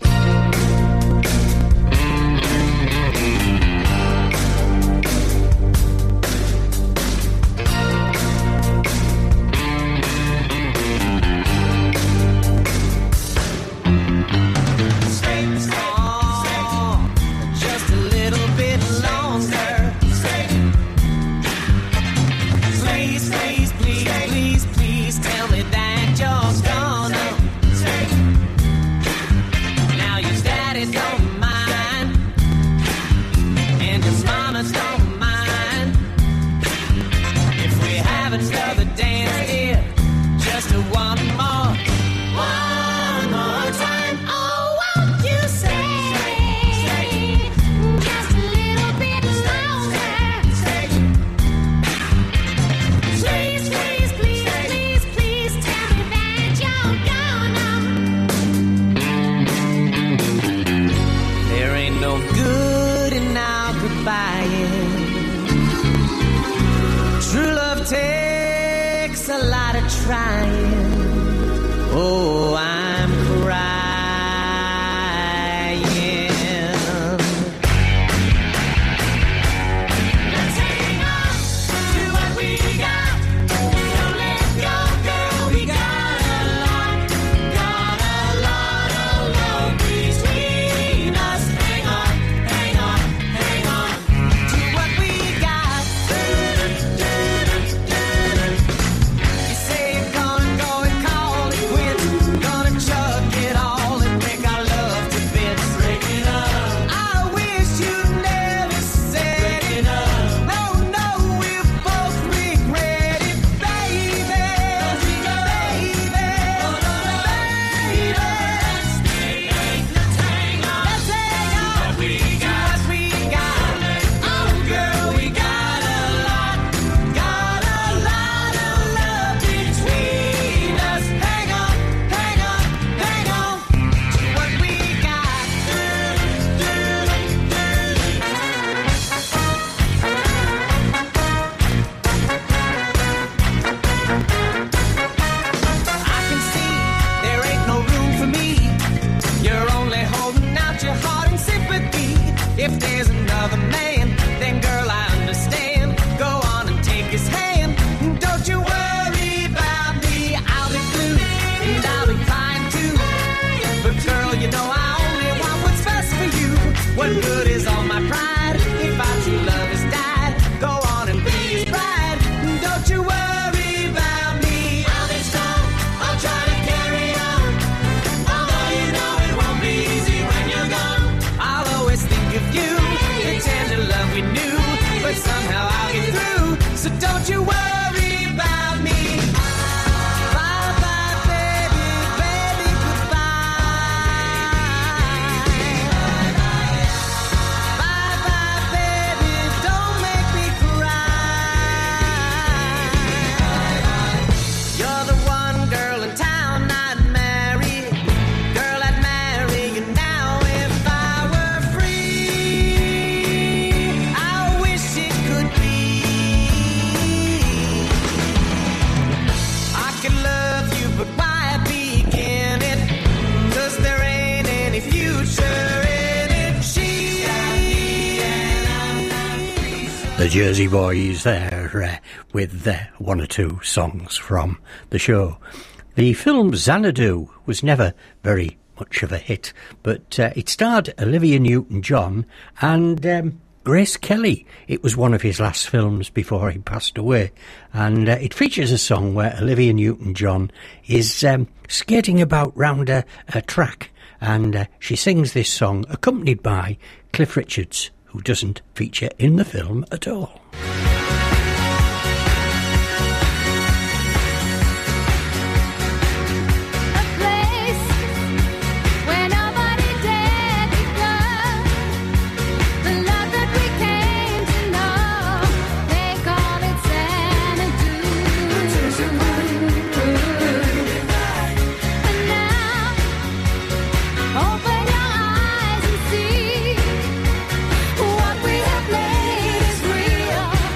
Gonna If there's another man, then girl, I understand. Go on and take his hand. Don't you worry about me. I'll be blue and I'll be fine too. But girl, you know I only want what's best for you. What good is all my pride if our true love has died? Go on and be his bride. Don't you worry about me. I'll be strong. I'll try to carry on. Although you know it won't be easy when you're gone. I'll always think of you, the tender love we knew. But somehow I'll get through. So don't you worry about me. Bye bye, baby, baby, goodbye. Bye bye, baby, don't make me cry. You're the one girl in town I'd marry. Girl, I'd marry you now if I were free. I wish it could be. I could love you, but why begin it? 'Cause there ain't any future in it. She The Jersey Boys there uh, with uh, one or two songs from the show. The film Xanadu was never very much of a hit, but uh, it starred Olivia Newton-John and um, Grace Kelly. It was one of his last films before he passed away, and uh, it features a song where Olivia Newton-John is um, skating about round a, a track, and uh, she sings this song accompanied by Cliff Richards, who doesn't feature in the film at all. Where nobody dared to go, the love that we came to know, they call it Xanadu. And now, open your eyes and see what we have played is real.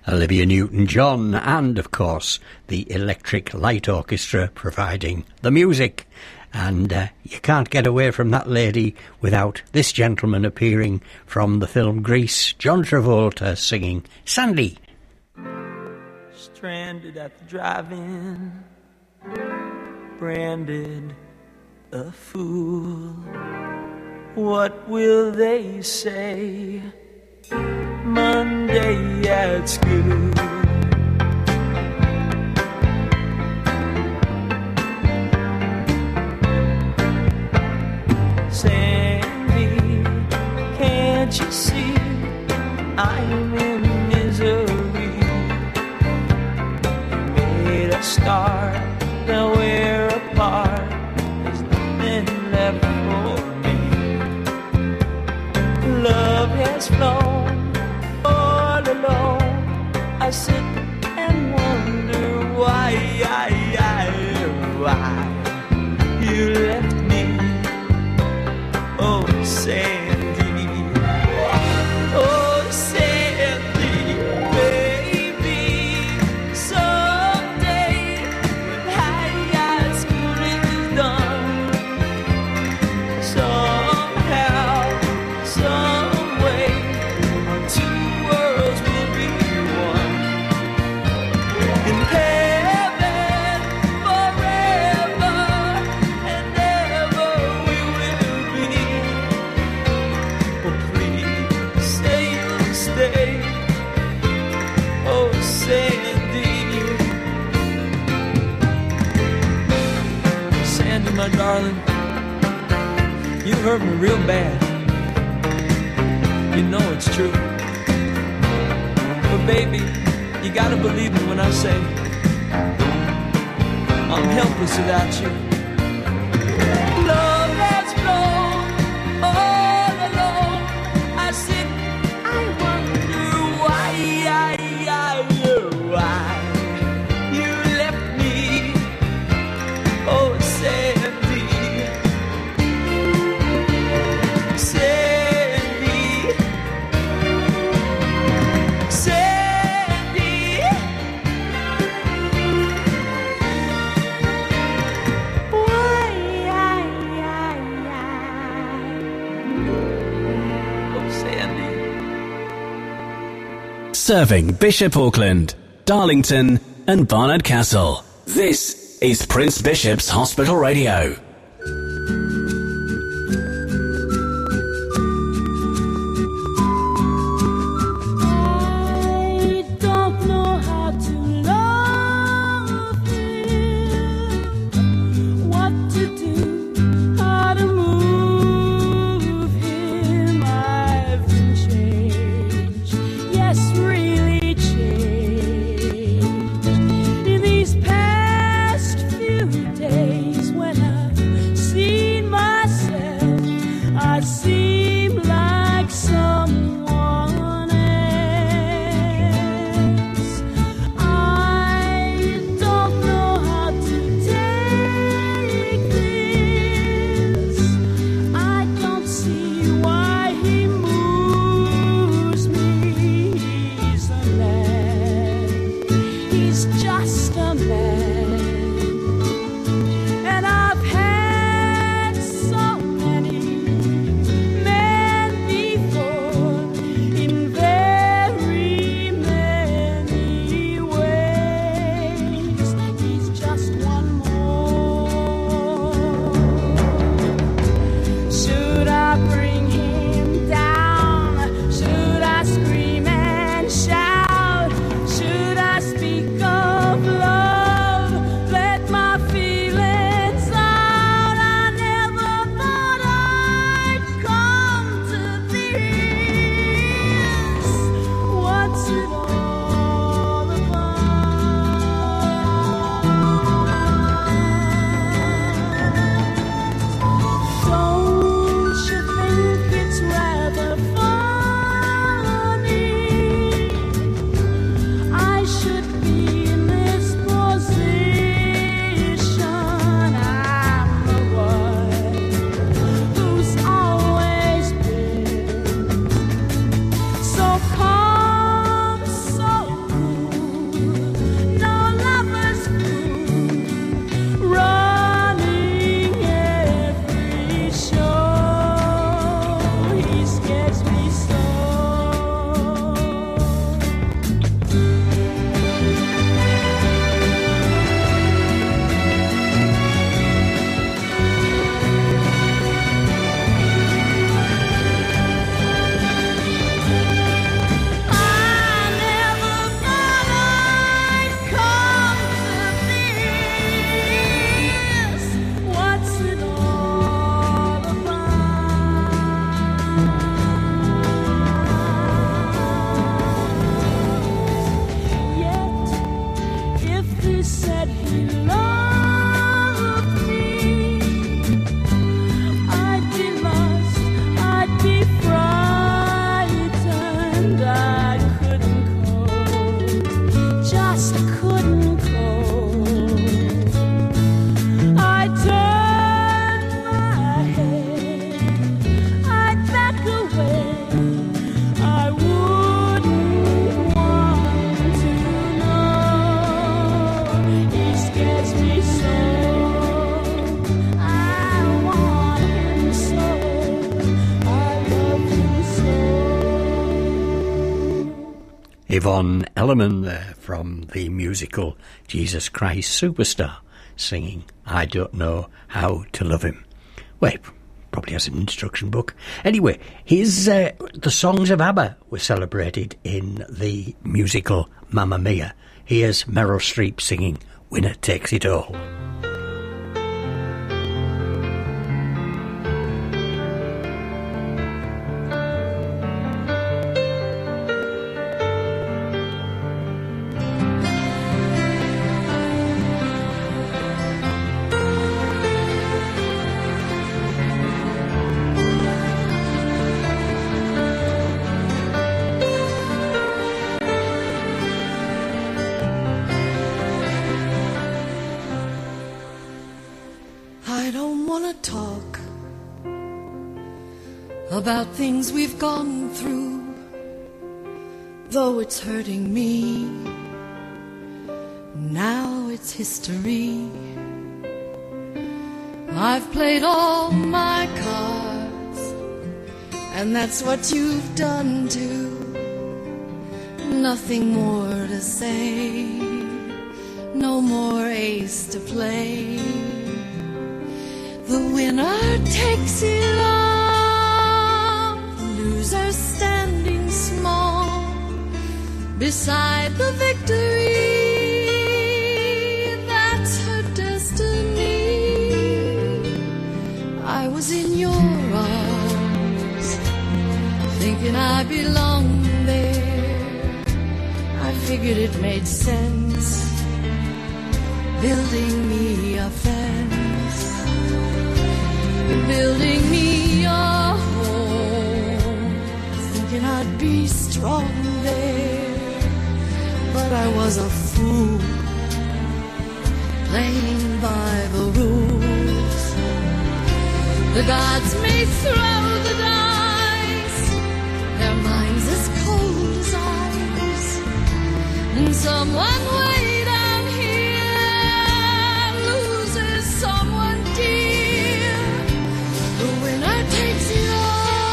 Olivia Newton-John, and of course the Electric Light Orchestra providing the music. And uh, you can't get away from that lady without this gentleman appearing from the film Grease, John Travolta, singing Sandy. Stranded at the drive-in, branded a fool. What will they say Monday at school? Sandy, can't you see I'm in misery? You made a start, now we're apart. There's nothing left for me. Love has flown all alone. I sit and wonder why, why you left me. Oh, Sandy, oh, Sandy, baby, someday when high school is done, somehow, some way, our two worlds will be one. In heaven, forever and ever we will be. Oh, please say you'll stay. Oh, Sandy, Sandy, my darling, you hurt me real bad. You know it's true. But baby, you gotta believe me when I say I'm helpless without you. Love has flown all alone. I sit, I wonder why, why you left me. Oh, Sandy, Sandy, Sandy. Serving Bishop Auckland, Darlington and Barnard Castle. This is Prince Bishop's Hospital Radio. I don't know how to love him, what to do, how to move him. I've been changed, yes, really changed in these past few days when I Yvonne Elliman there from the musical Jesus Christ Superstar singing I Don't Know How to Love Him. Well, probably has an instruction book. Anyway, his, uh, the songs of ABBA were celebrated in the musical Mamma Mia. Here's Meryl Streep singing Winner Takes It All. About things we've gone through, though it's hurting me. Now it's history. I've played all my cards, and that's what you've done too. Nothing more to say, no more ace to play. The winner takes it all. Loser standing small beside the victory. That's her destiny. I was in your arms, thinking I belonged there. I figured it made sense, building me a fence, building me a thinking I'd be strong there, but I was a fool, playing by the rules. The gods may throw the dice, their minds as cold as ice, and someone way down here loses someone dear. The winner takes it all.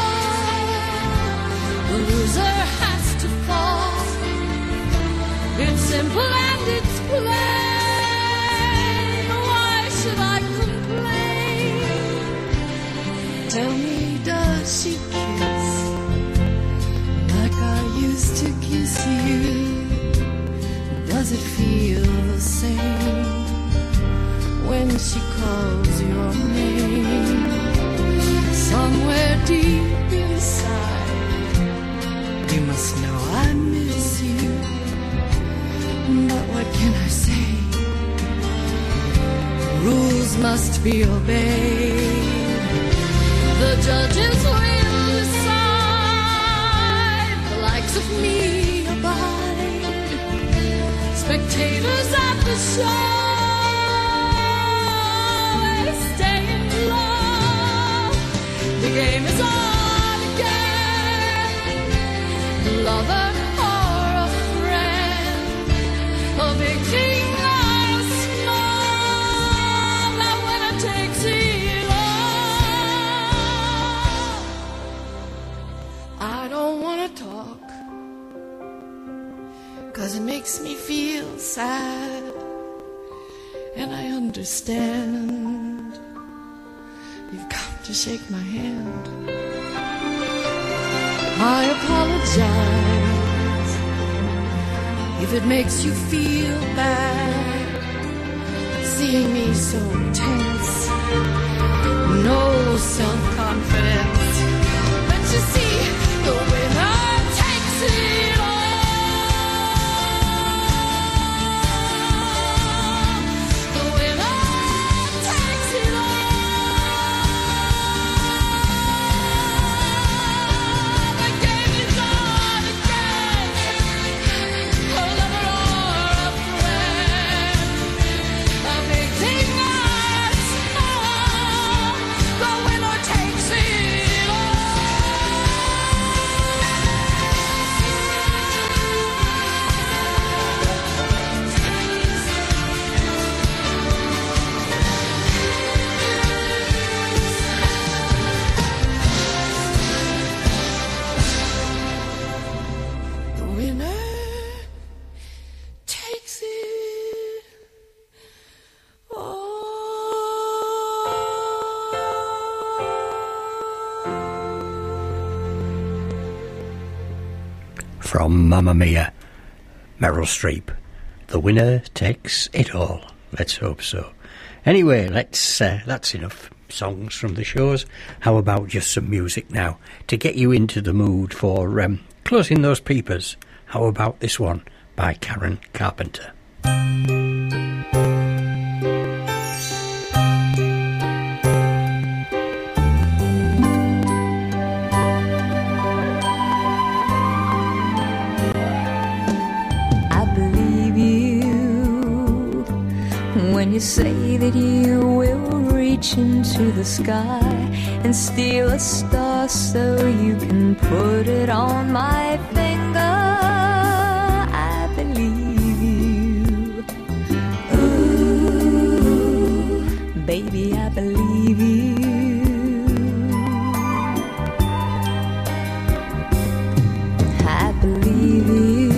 The loser has to fall. It's simple and it's plain. Why should I complain? Tell me, does she kiss like I used to kiss you? Does it feel the same when she calls your name? Somewhere deep inside, you must know I miss you, but what can I say? Rules must be obeyed. The judges will decide. The likes of me abide. Spectators at the show, they stay in love. The game is on again. Lover or a friend, a big thing or a small, that winner takes it all. I don't want to talk, 'cause it makes me feel sad, and I understand. You've come to shake my hand. I apologize if it makes you feel bad, seeing me so tense, no self-confidence. But you see, the winner takes it all. The winner takes it all. from Mamma Mia, Meryl Streep. The winner takes it all. Let's hope so. Anyway, let's. Uh, that's enough songs from the shows. How about just some music now to get you into the mood for um, closing those peepers? How about this one by Karen Carpenter? When you say that you will reach into the sky and steal a star so you can put it on my finger, I believe you. Ooh, baby, I believe you. I believe you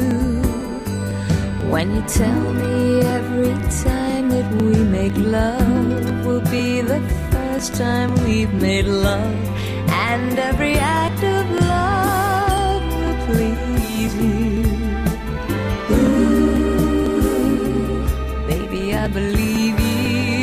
when you tell me every time that we make love will be the first time we've made love, and every act of love will please you. Ooh, baby, I believe you.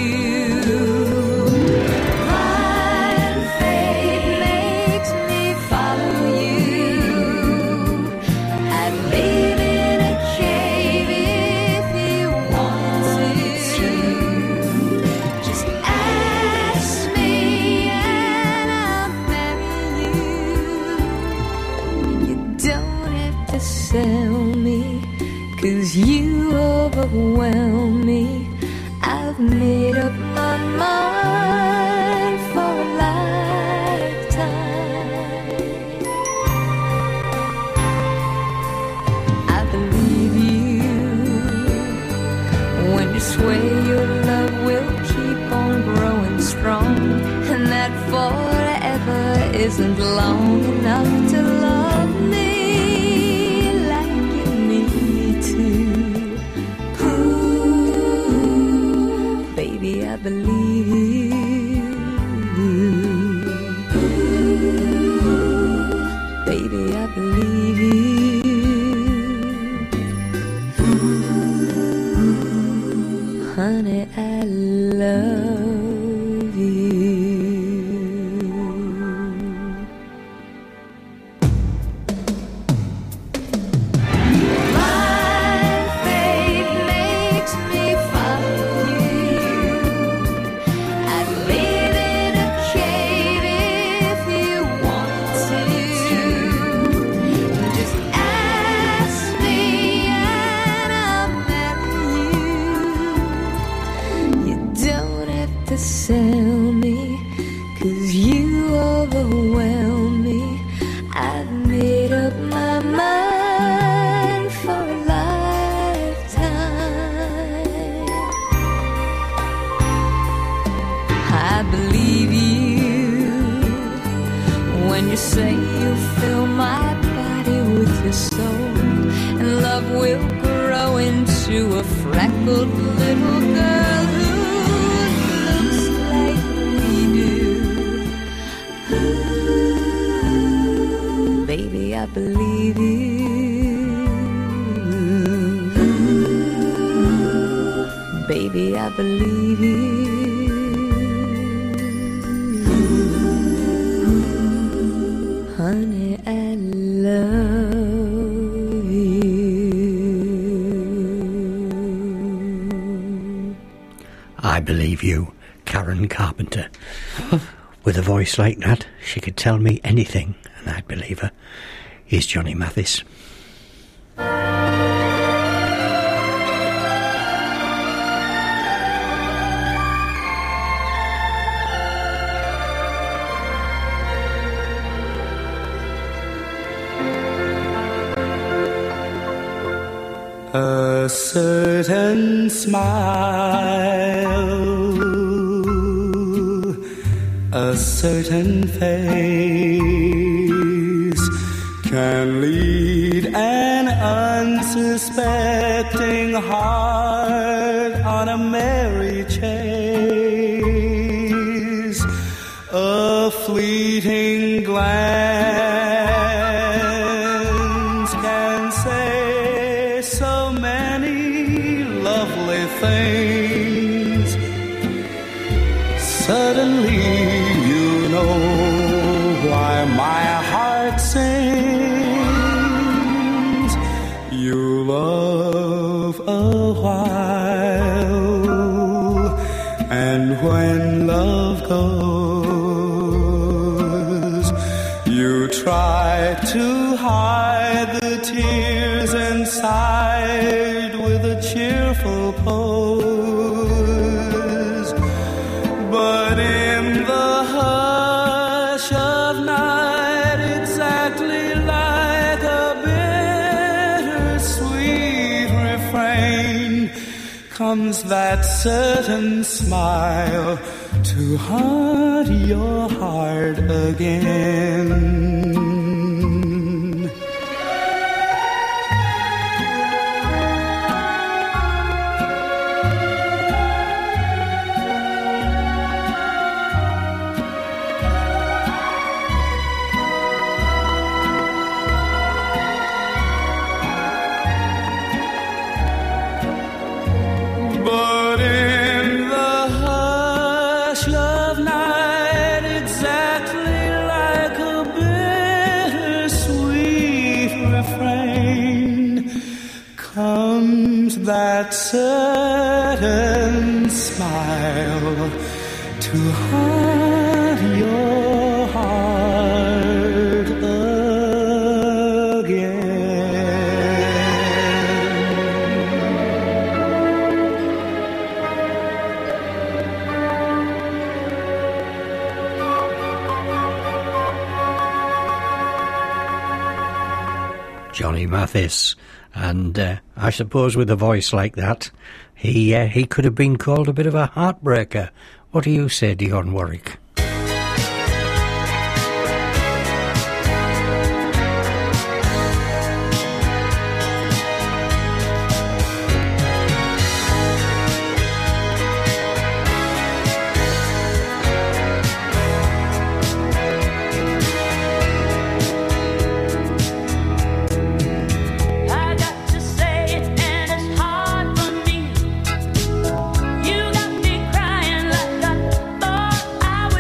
Blind faith makes me follow you. I'd live in a cave if you want to. Just ask me and I'll marry you. You don't have to sell me, 'cause you overwhelm me. I've made up my mind for a lifetime. I believe you when you swear your love will keep on growing strong, and that forever isn't long enough to love me like you need to. Ooh, baby, I believe you. Ooh, baby, I believe you. Ooh, honey, I love you. Blind faith makes me follow you. I'd live in a cave if you want to. Just ask me and I'll marry you. You don't have to sell me, 'cause you overwhelm me. I've made up my mind for a lifetime. I believe you when you say you'll fill my body with your soul, and love will grow into a freckled little girl who looks like we do. Ooh, baby, I believe you. Ooh, baby, I believe you. Honey, I love you. I believe you, Karen Carpenter. With a voice like that, she could tell me anything, and I'd believe her. Here's Johnny Mathis. A certain smile, a certain face can lead an unsuspecting heart on a merry chase. A fleeting glance sings. You love a while, and when love goes, you try to hide the tears inside with a cheerful pose. But in the hush of night, exactly like a bittersweet refrain, comes that certain smile to haunt your heart again. But in the hush of night, exactly like a bittersweet refrain, comes that certain smile to haunt your heart again. Johnny Mathis, and uh, I suppose with a voice like that, he uh, he could have been called a bit of a heartbreaker. What do you say, Dionne Warwick? I got to say it, and it's hard for me. You got me crying like I thought I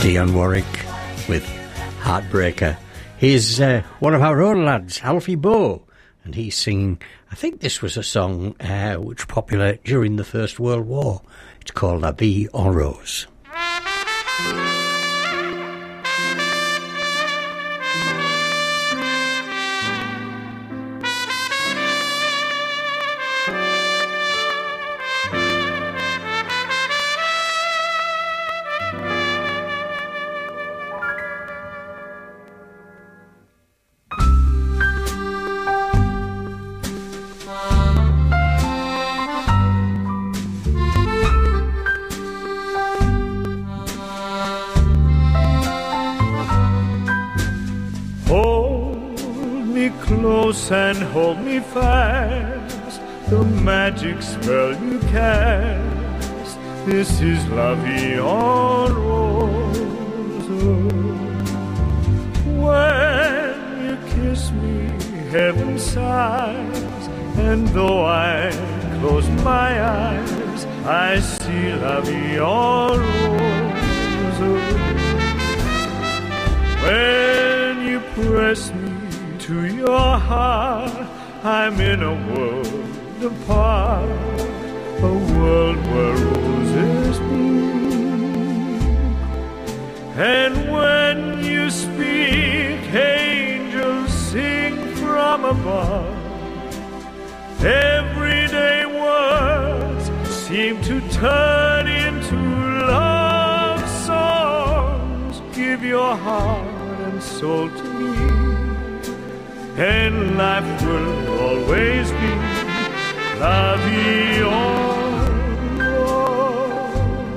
Dionne Warwick with Heartbreaker. He's uh, one of our own lads, Alfie Boe, and he's singing, I think this was a song uh, which was popular during the First World War. It's called La Vie en Rose. And hold me fast, the magic spell you cast. This is La Vie en Rose. When you kiss me, heaven sighs, and though I close my eyes, I see La Vie en Rose. When you press me to your heart, I'm in a world apart, a world where roses bloom. And when you speak, angels sing from above. Everyday words seem to turn into love songs. Give your heart and soul to me, and life will always be La Vie en Rose.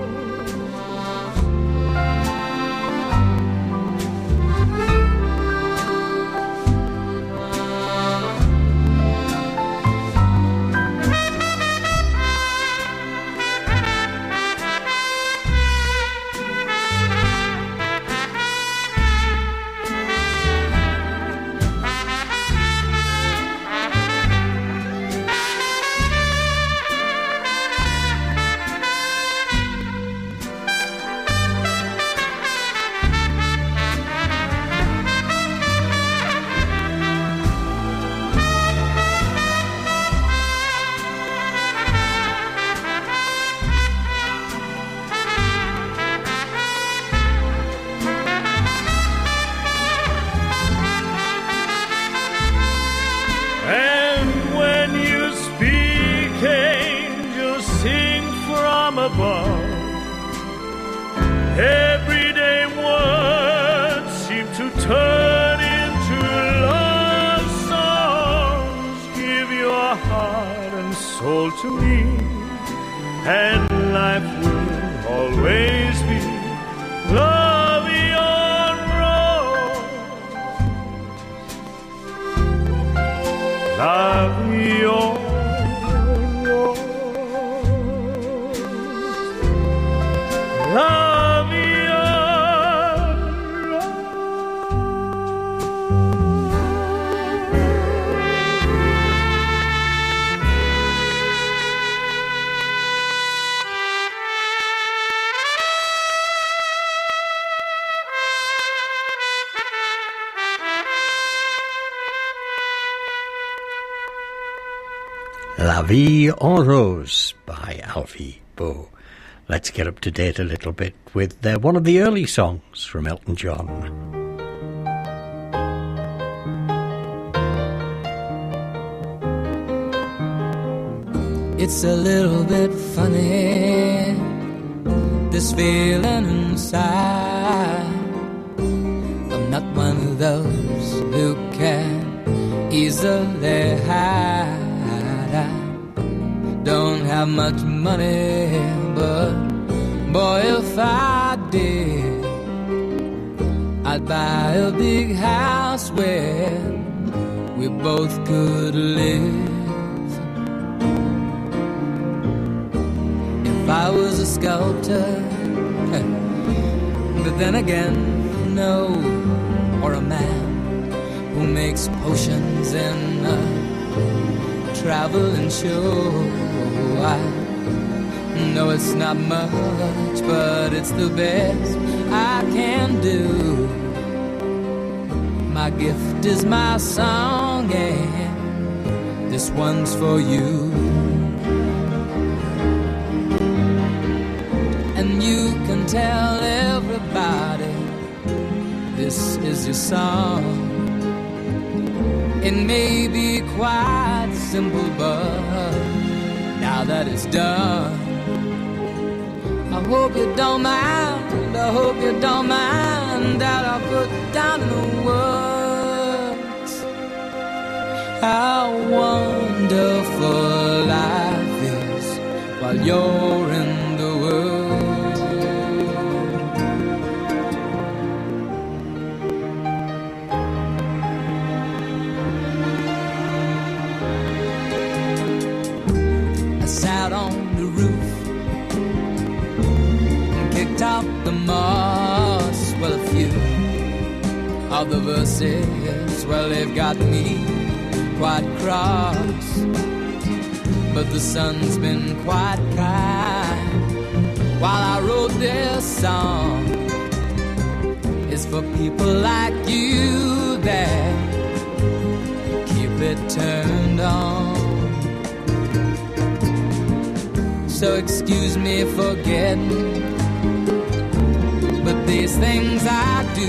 Everyday words seem to turn into love songs. Give your heart and soul to me, and life will always be La Vie en Rose. La Vie en La Vie en La Vie en Rose by Alfie Boe. Let's get up to date a little bit with uh, one of the early songs from Elton John. It's a little bit funny, this feeling inside. I'm not one of those who can easily hide. I don't have much money, but boy, if I did, I'd buy a big house where we both could live. If I was a sculptor, but then again, no, or a man who makes potions in a traveling show, I No, it's not much, but it's the best I can do. My gift is my song, and this one's for you. And you can tell everybody this is your song. It may be quite simple, but now that it's done, I hope you don't mind, I hope you don't mind that I put down in the words how wonderful life is while you're in the world. I sat on the roof, kicked out the moss. Well, a few of the verses, well, they've got me quite cross, but the sun's been quite kind while I wrote this song. It's for people like you that keep it turned on. So excuse me for getting, but these things I do,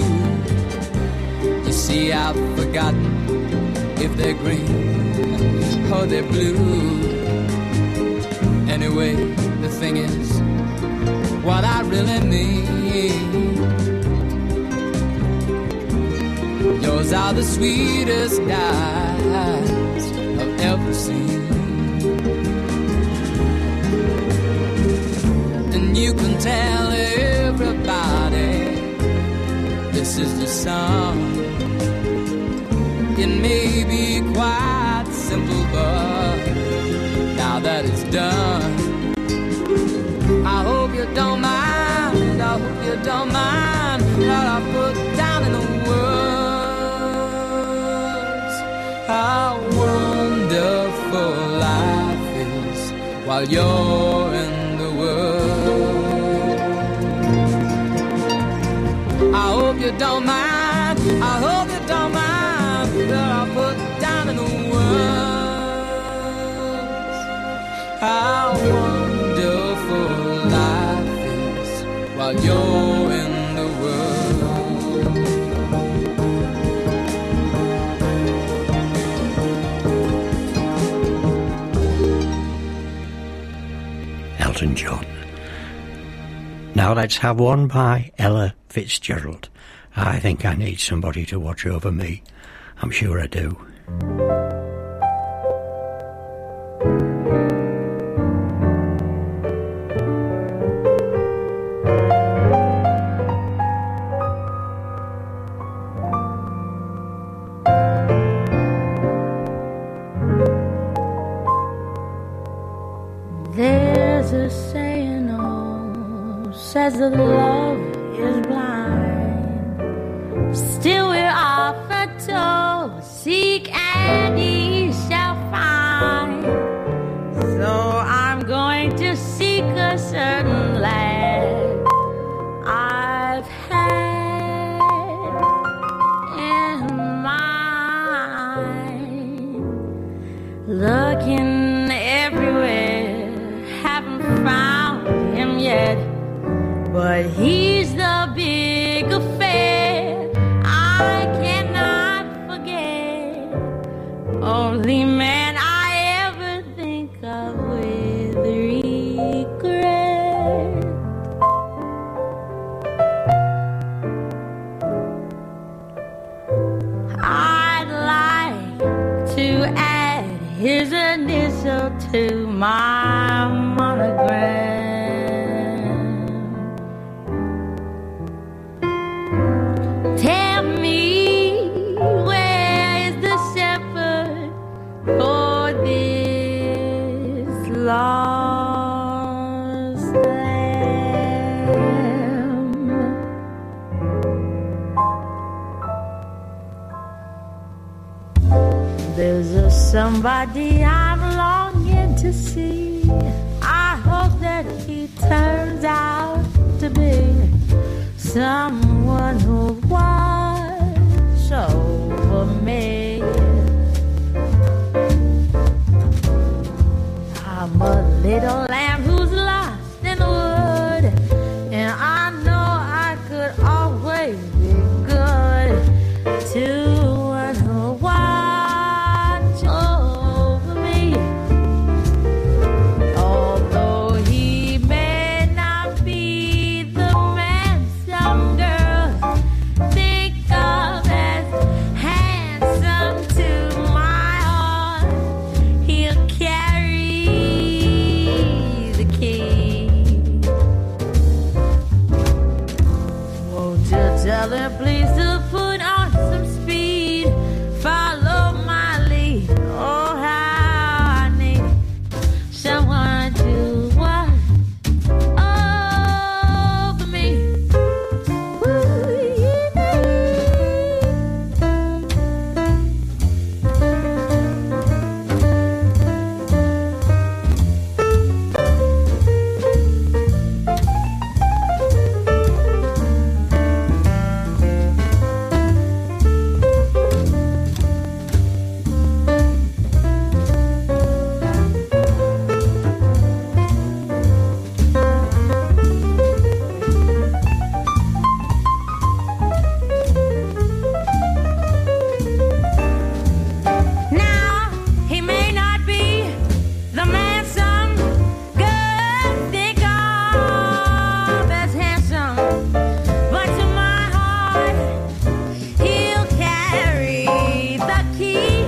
you see, I've forgotten if they're green or they're blue. Anyway, the thing is, what I really mean, yours are the sweetest eyes I've ever seen. And you can tell everybody this is the song. It may be quite simple, but now that it's done, I hope you don't mind, I hope you don't mind that I put down in the words how wonderful life is while you're in the world. I hope you don't mind, I hope you don't mind that I put down in the words how wonderful life is while you're in the world. Elton John. Now let's have one by Ella Fitzgerald. I think I need somebody to watch over me. I'm sure I do. There's a saying, oh, says that love is blind. Still we're often told, seek and ye shall find. So I'm going to seek a certain lad I've had in mind. Looking everywhere, haven't found him yet, but he's the big affair I cannot forget. Only man I ever think of with regret. I'd like to add his initial to my monogram. Tell me, where is the shepherd for this lost lamb? There's a somebody I'm longing to see. I hope he turns out to be someone who'll watch over me. I'm a little lamb who's lost in the wood, and I know I could always be good to one who'll watch over me. Although he may not be the man some girls think of as handsome, to my heart he'll carry the key. Won't you tell her please to put on some speed, follow my lead? Oh, how I need someone to watch over me. Ooh, now he may not be the man some girls think of as handsome, but to my heart he'll carry the key.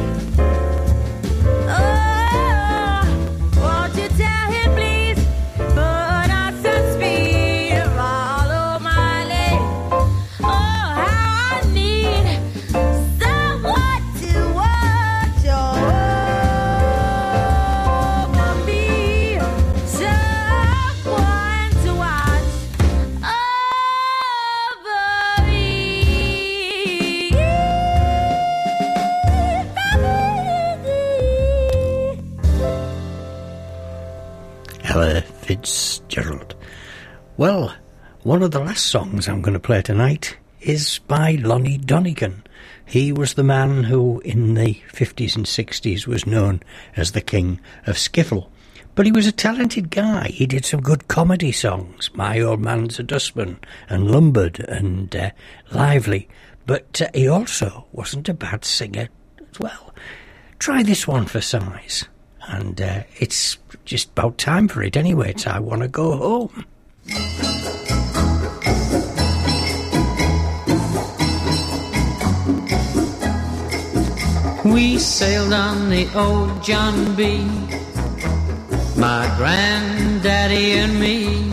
Oh, won't you tell him please put on some speed, follow my lead? Oh, how I need someone to watch over me, someone to watch over me. Ella Fitzgerald. Well, one of the last songs I'm going to play tonight is by Lonnie Donegan. He was the man who in the fifties and sixties was known as the king of skiffle. But he was a talented guy. He did some good comedy songs, My Old Man's a Dustman and Lumbered and uh, Lively. But uh, he also wasn't a bad singer as well. Try this one for size. And uh, it's just about time for it anyway. It's I Want to Go Home. We sailed on the old John B, my granddaddy and me,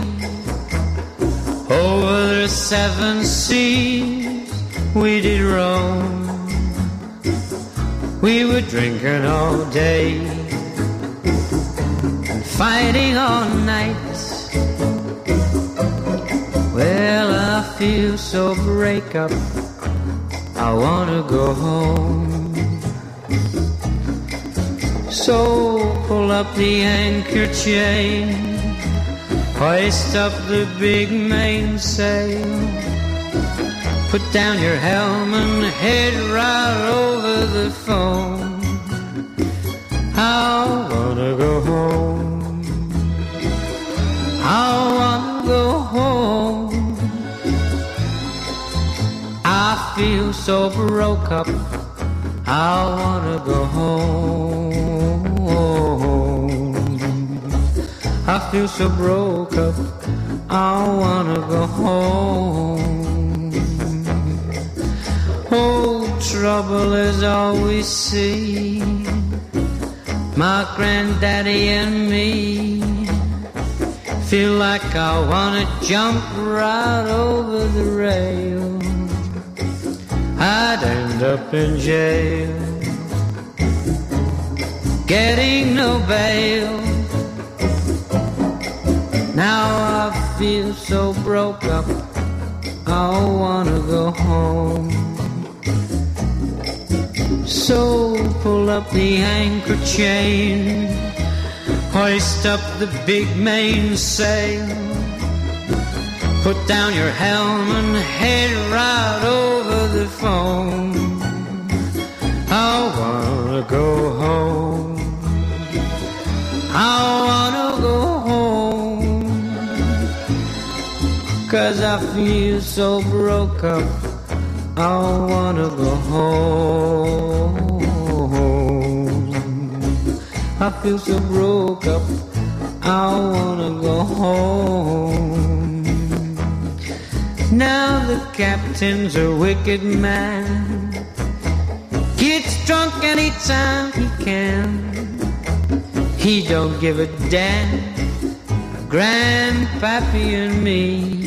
over the seven seas we did roam. We were drinking all day and fighting all night. Well, I feel so break up, I wanna go home. So pull up the anchor chain, hoist up the big mainsail, put down your helm and head right over the foam. I wanna go home, I wanna go home. I feel so broke up, I wanna go home. I feel so broke up, I wanna go home. Oh, trouble is all we see, my granddaddy and me. Feel like I wanna jump right over the rail, I'd end up in jail, getting no bail. Now I feel so broke up, I wanna go home. So pull up the anchor chain, Hoist up the big mainsail. Put down your helm and head right over the foam. I wanna go home. I wanna go home. 'Cause I feel so broke up. I wanna go home. I feel so broke up. I wanna go home. Now the captain's a wicked man. Gets drunk anytime he can. He don't give a damn. Grandpappy and me.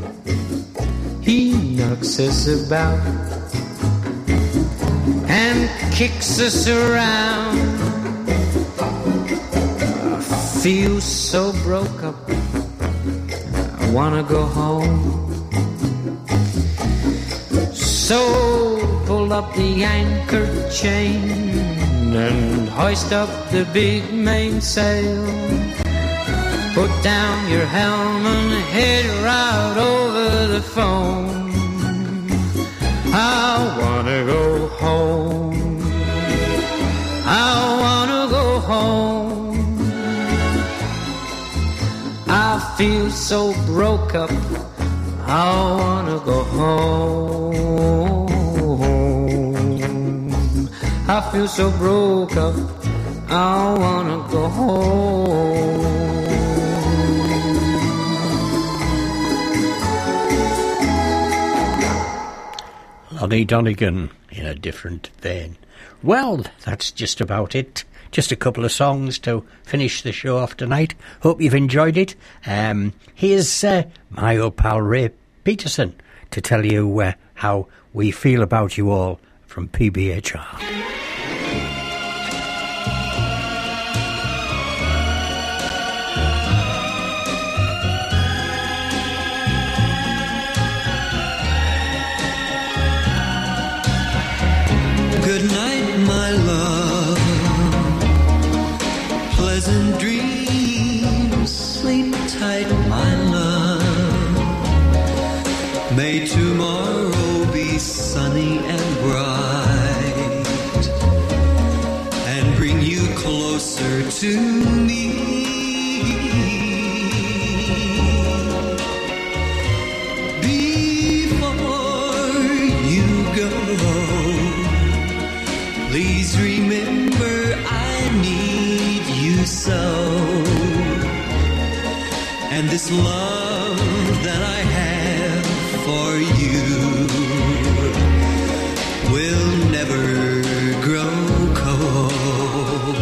He knocks us about and kicks us around. I feel so broke up. I wanna go home. So pull up the anchor chain and hoist up the big mainsail. Put down your helm and head right over the foam. I wanna go home. I wanna go home. I feel so broke up. I wanna go home. I feel so broke up. I wanna go home. Lonnie Donegan in a different vein. Well, that's just about it. Just a couple of songs to finish the show off tonight. Hope you've enjoyed it. Um, here's uh, my old pal Ray Peterson to tell you uh, how we feel about you all from P B H R. Good night, my love. Pleasant dreams. Sleep tight, my love. May tomorrow be sunny and bright and bring you closer to me. Before you go, please remember I need you so. And this love that I have for you will never grow cold.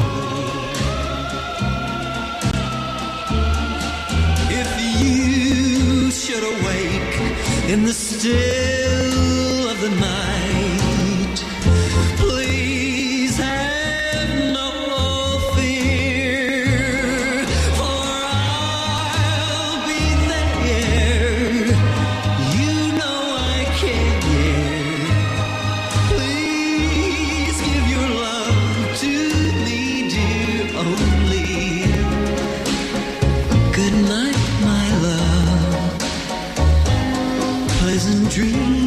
If you should awake in the still of the night, please have no fear, for I'll be there. You know I care. Please give your love to me, dear, only. Good night, my love. Pleasant dreams.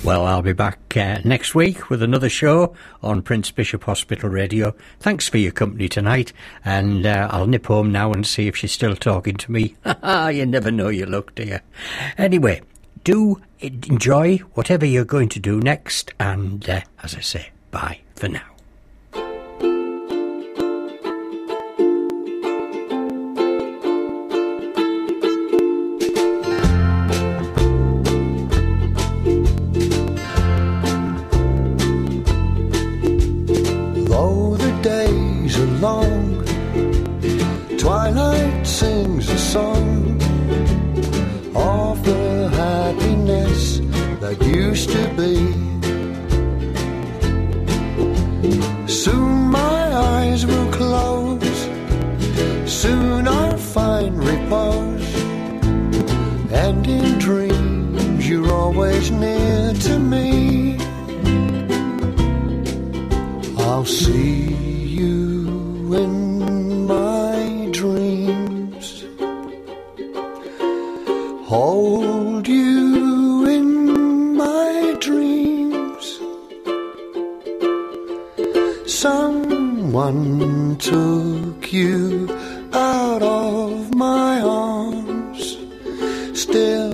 Well, I'll be back uh, next week with another show on Prince Bishop Hospital Radio. Thanks for your company tonight, and uh, I'll nip home now and see if she's still talking to me. You never know your luck, do you? Anyway, do enjoy whatever you're going to do next, and uh, as I say, bye for now. Long twilight sings a song of the happiness that used to be. Soon my eyes will close, soon I'll find repose, and in dreams you're always near to me. I'll see you in my dreams, hold you in my dreams. Someone took you out of my arms, still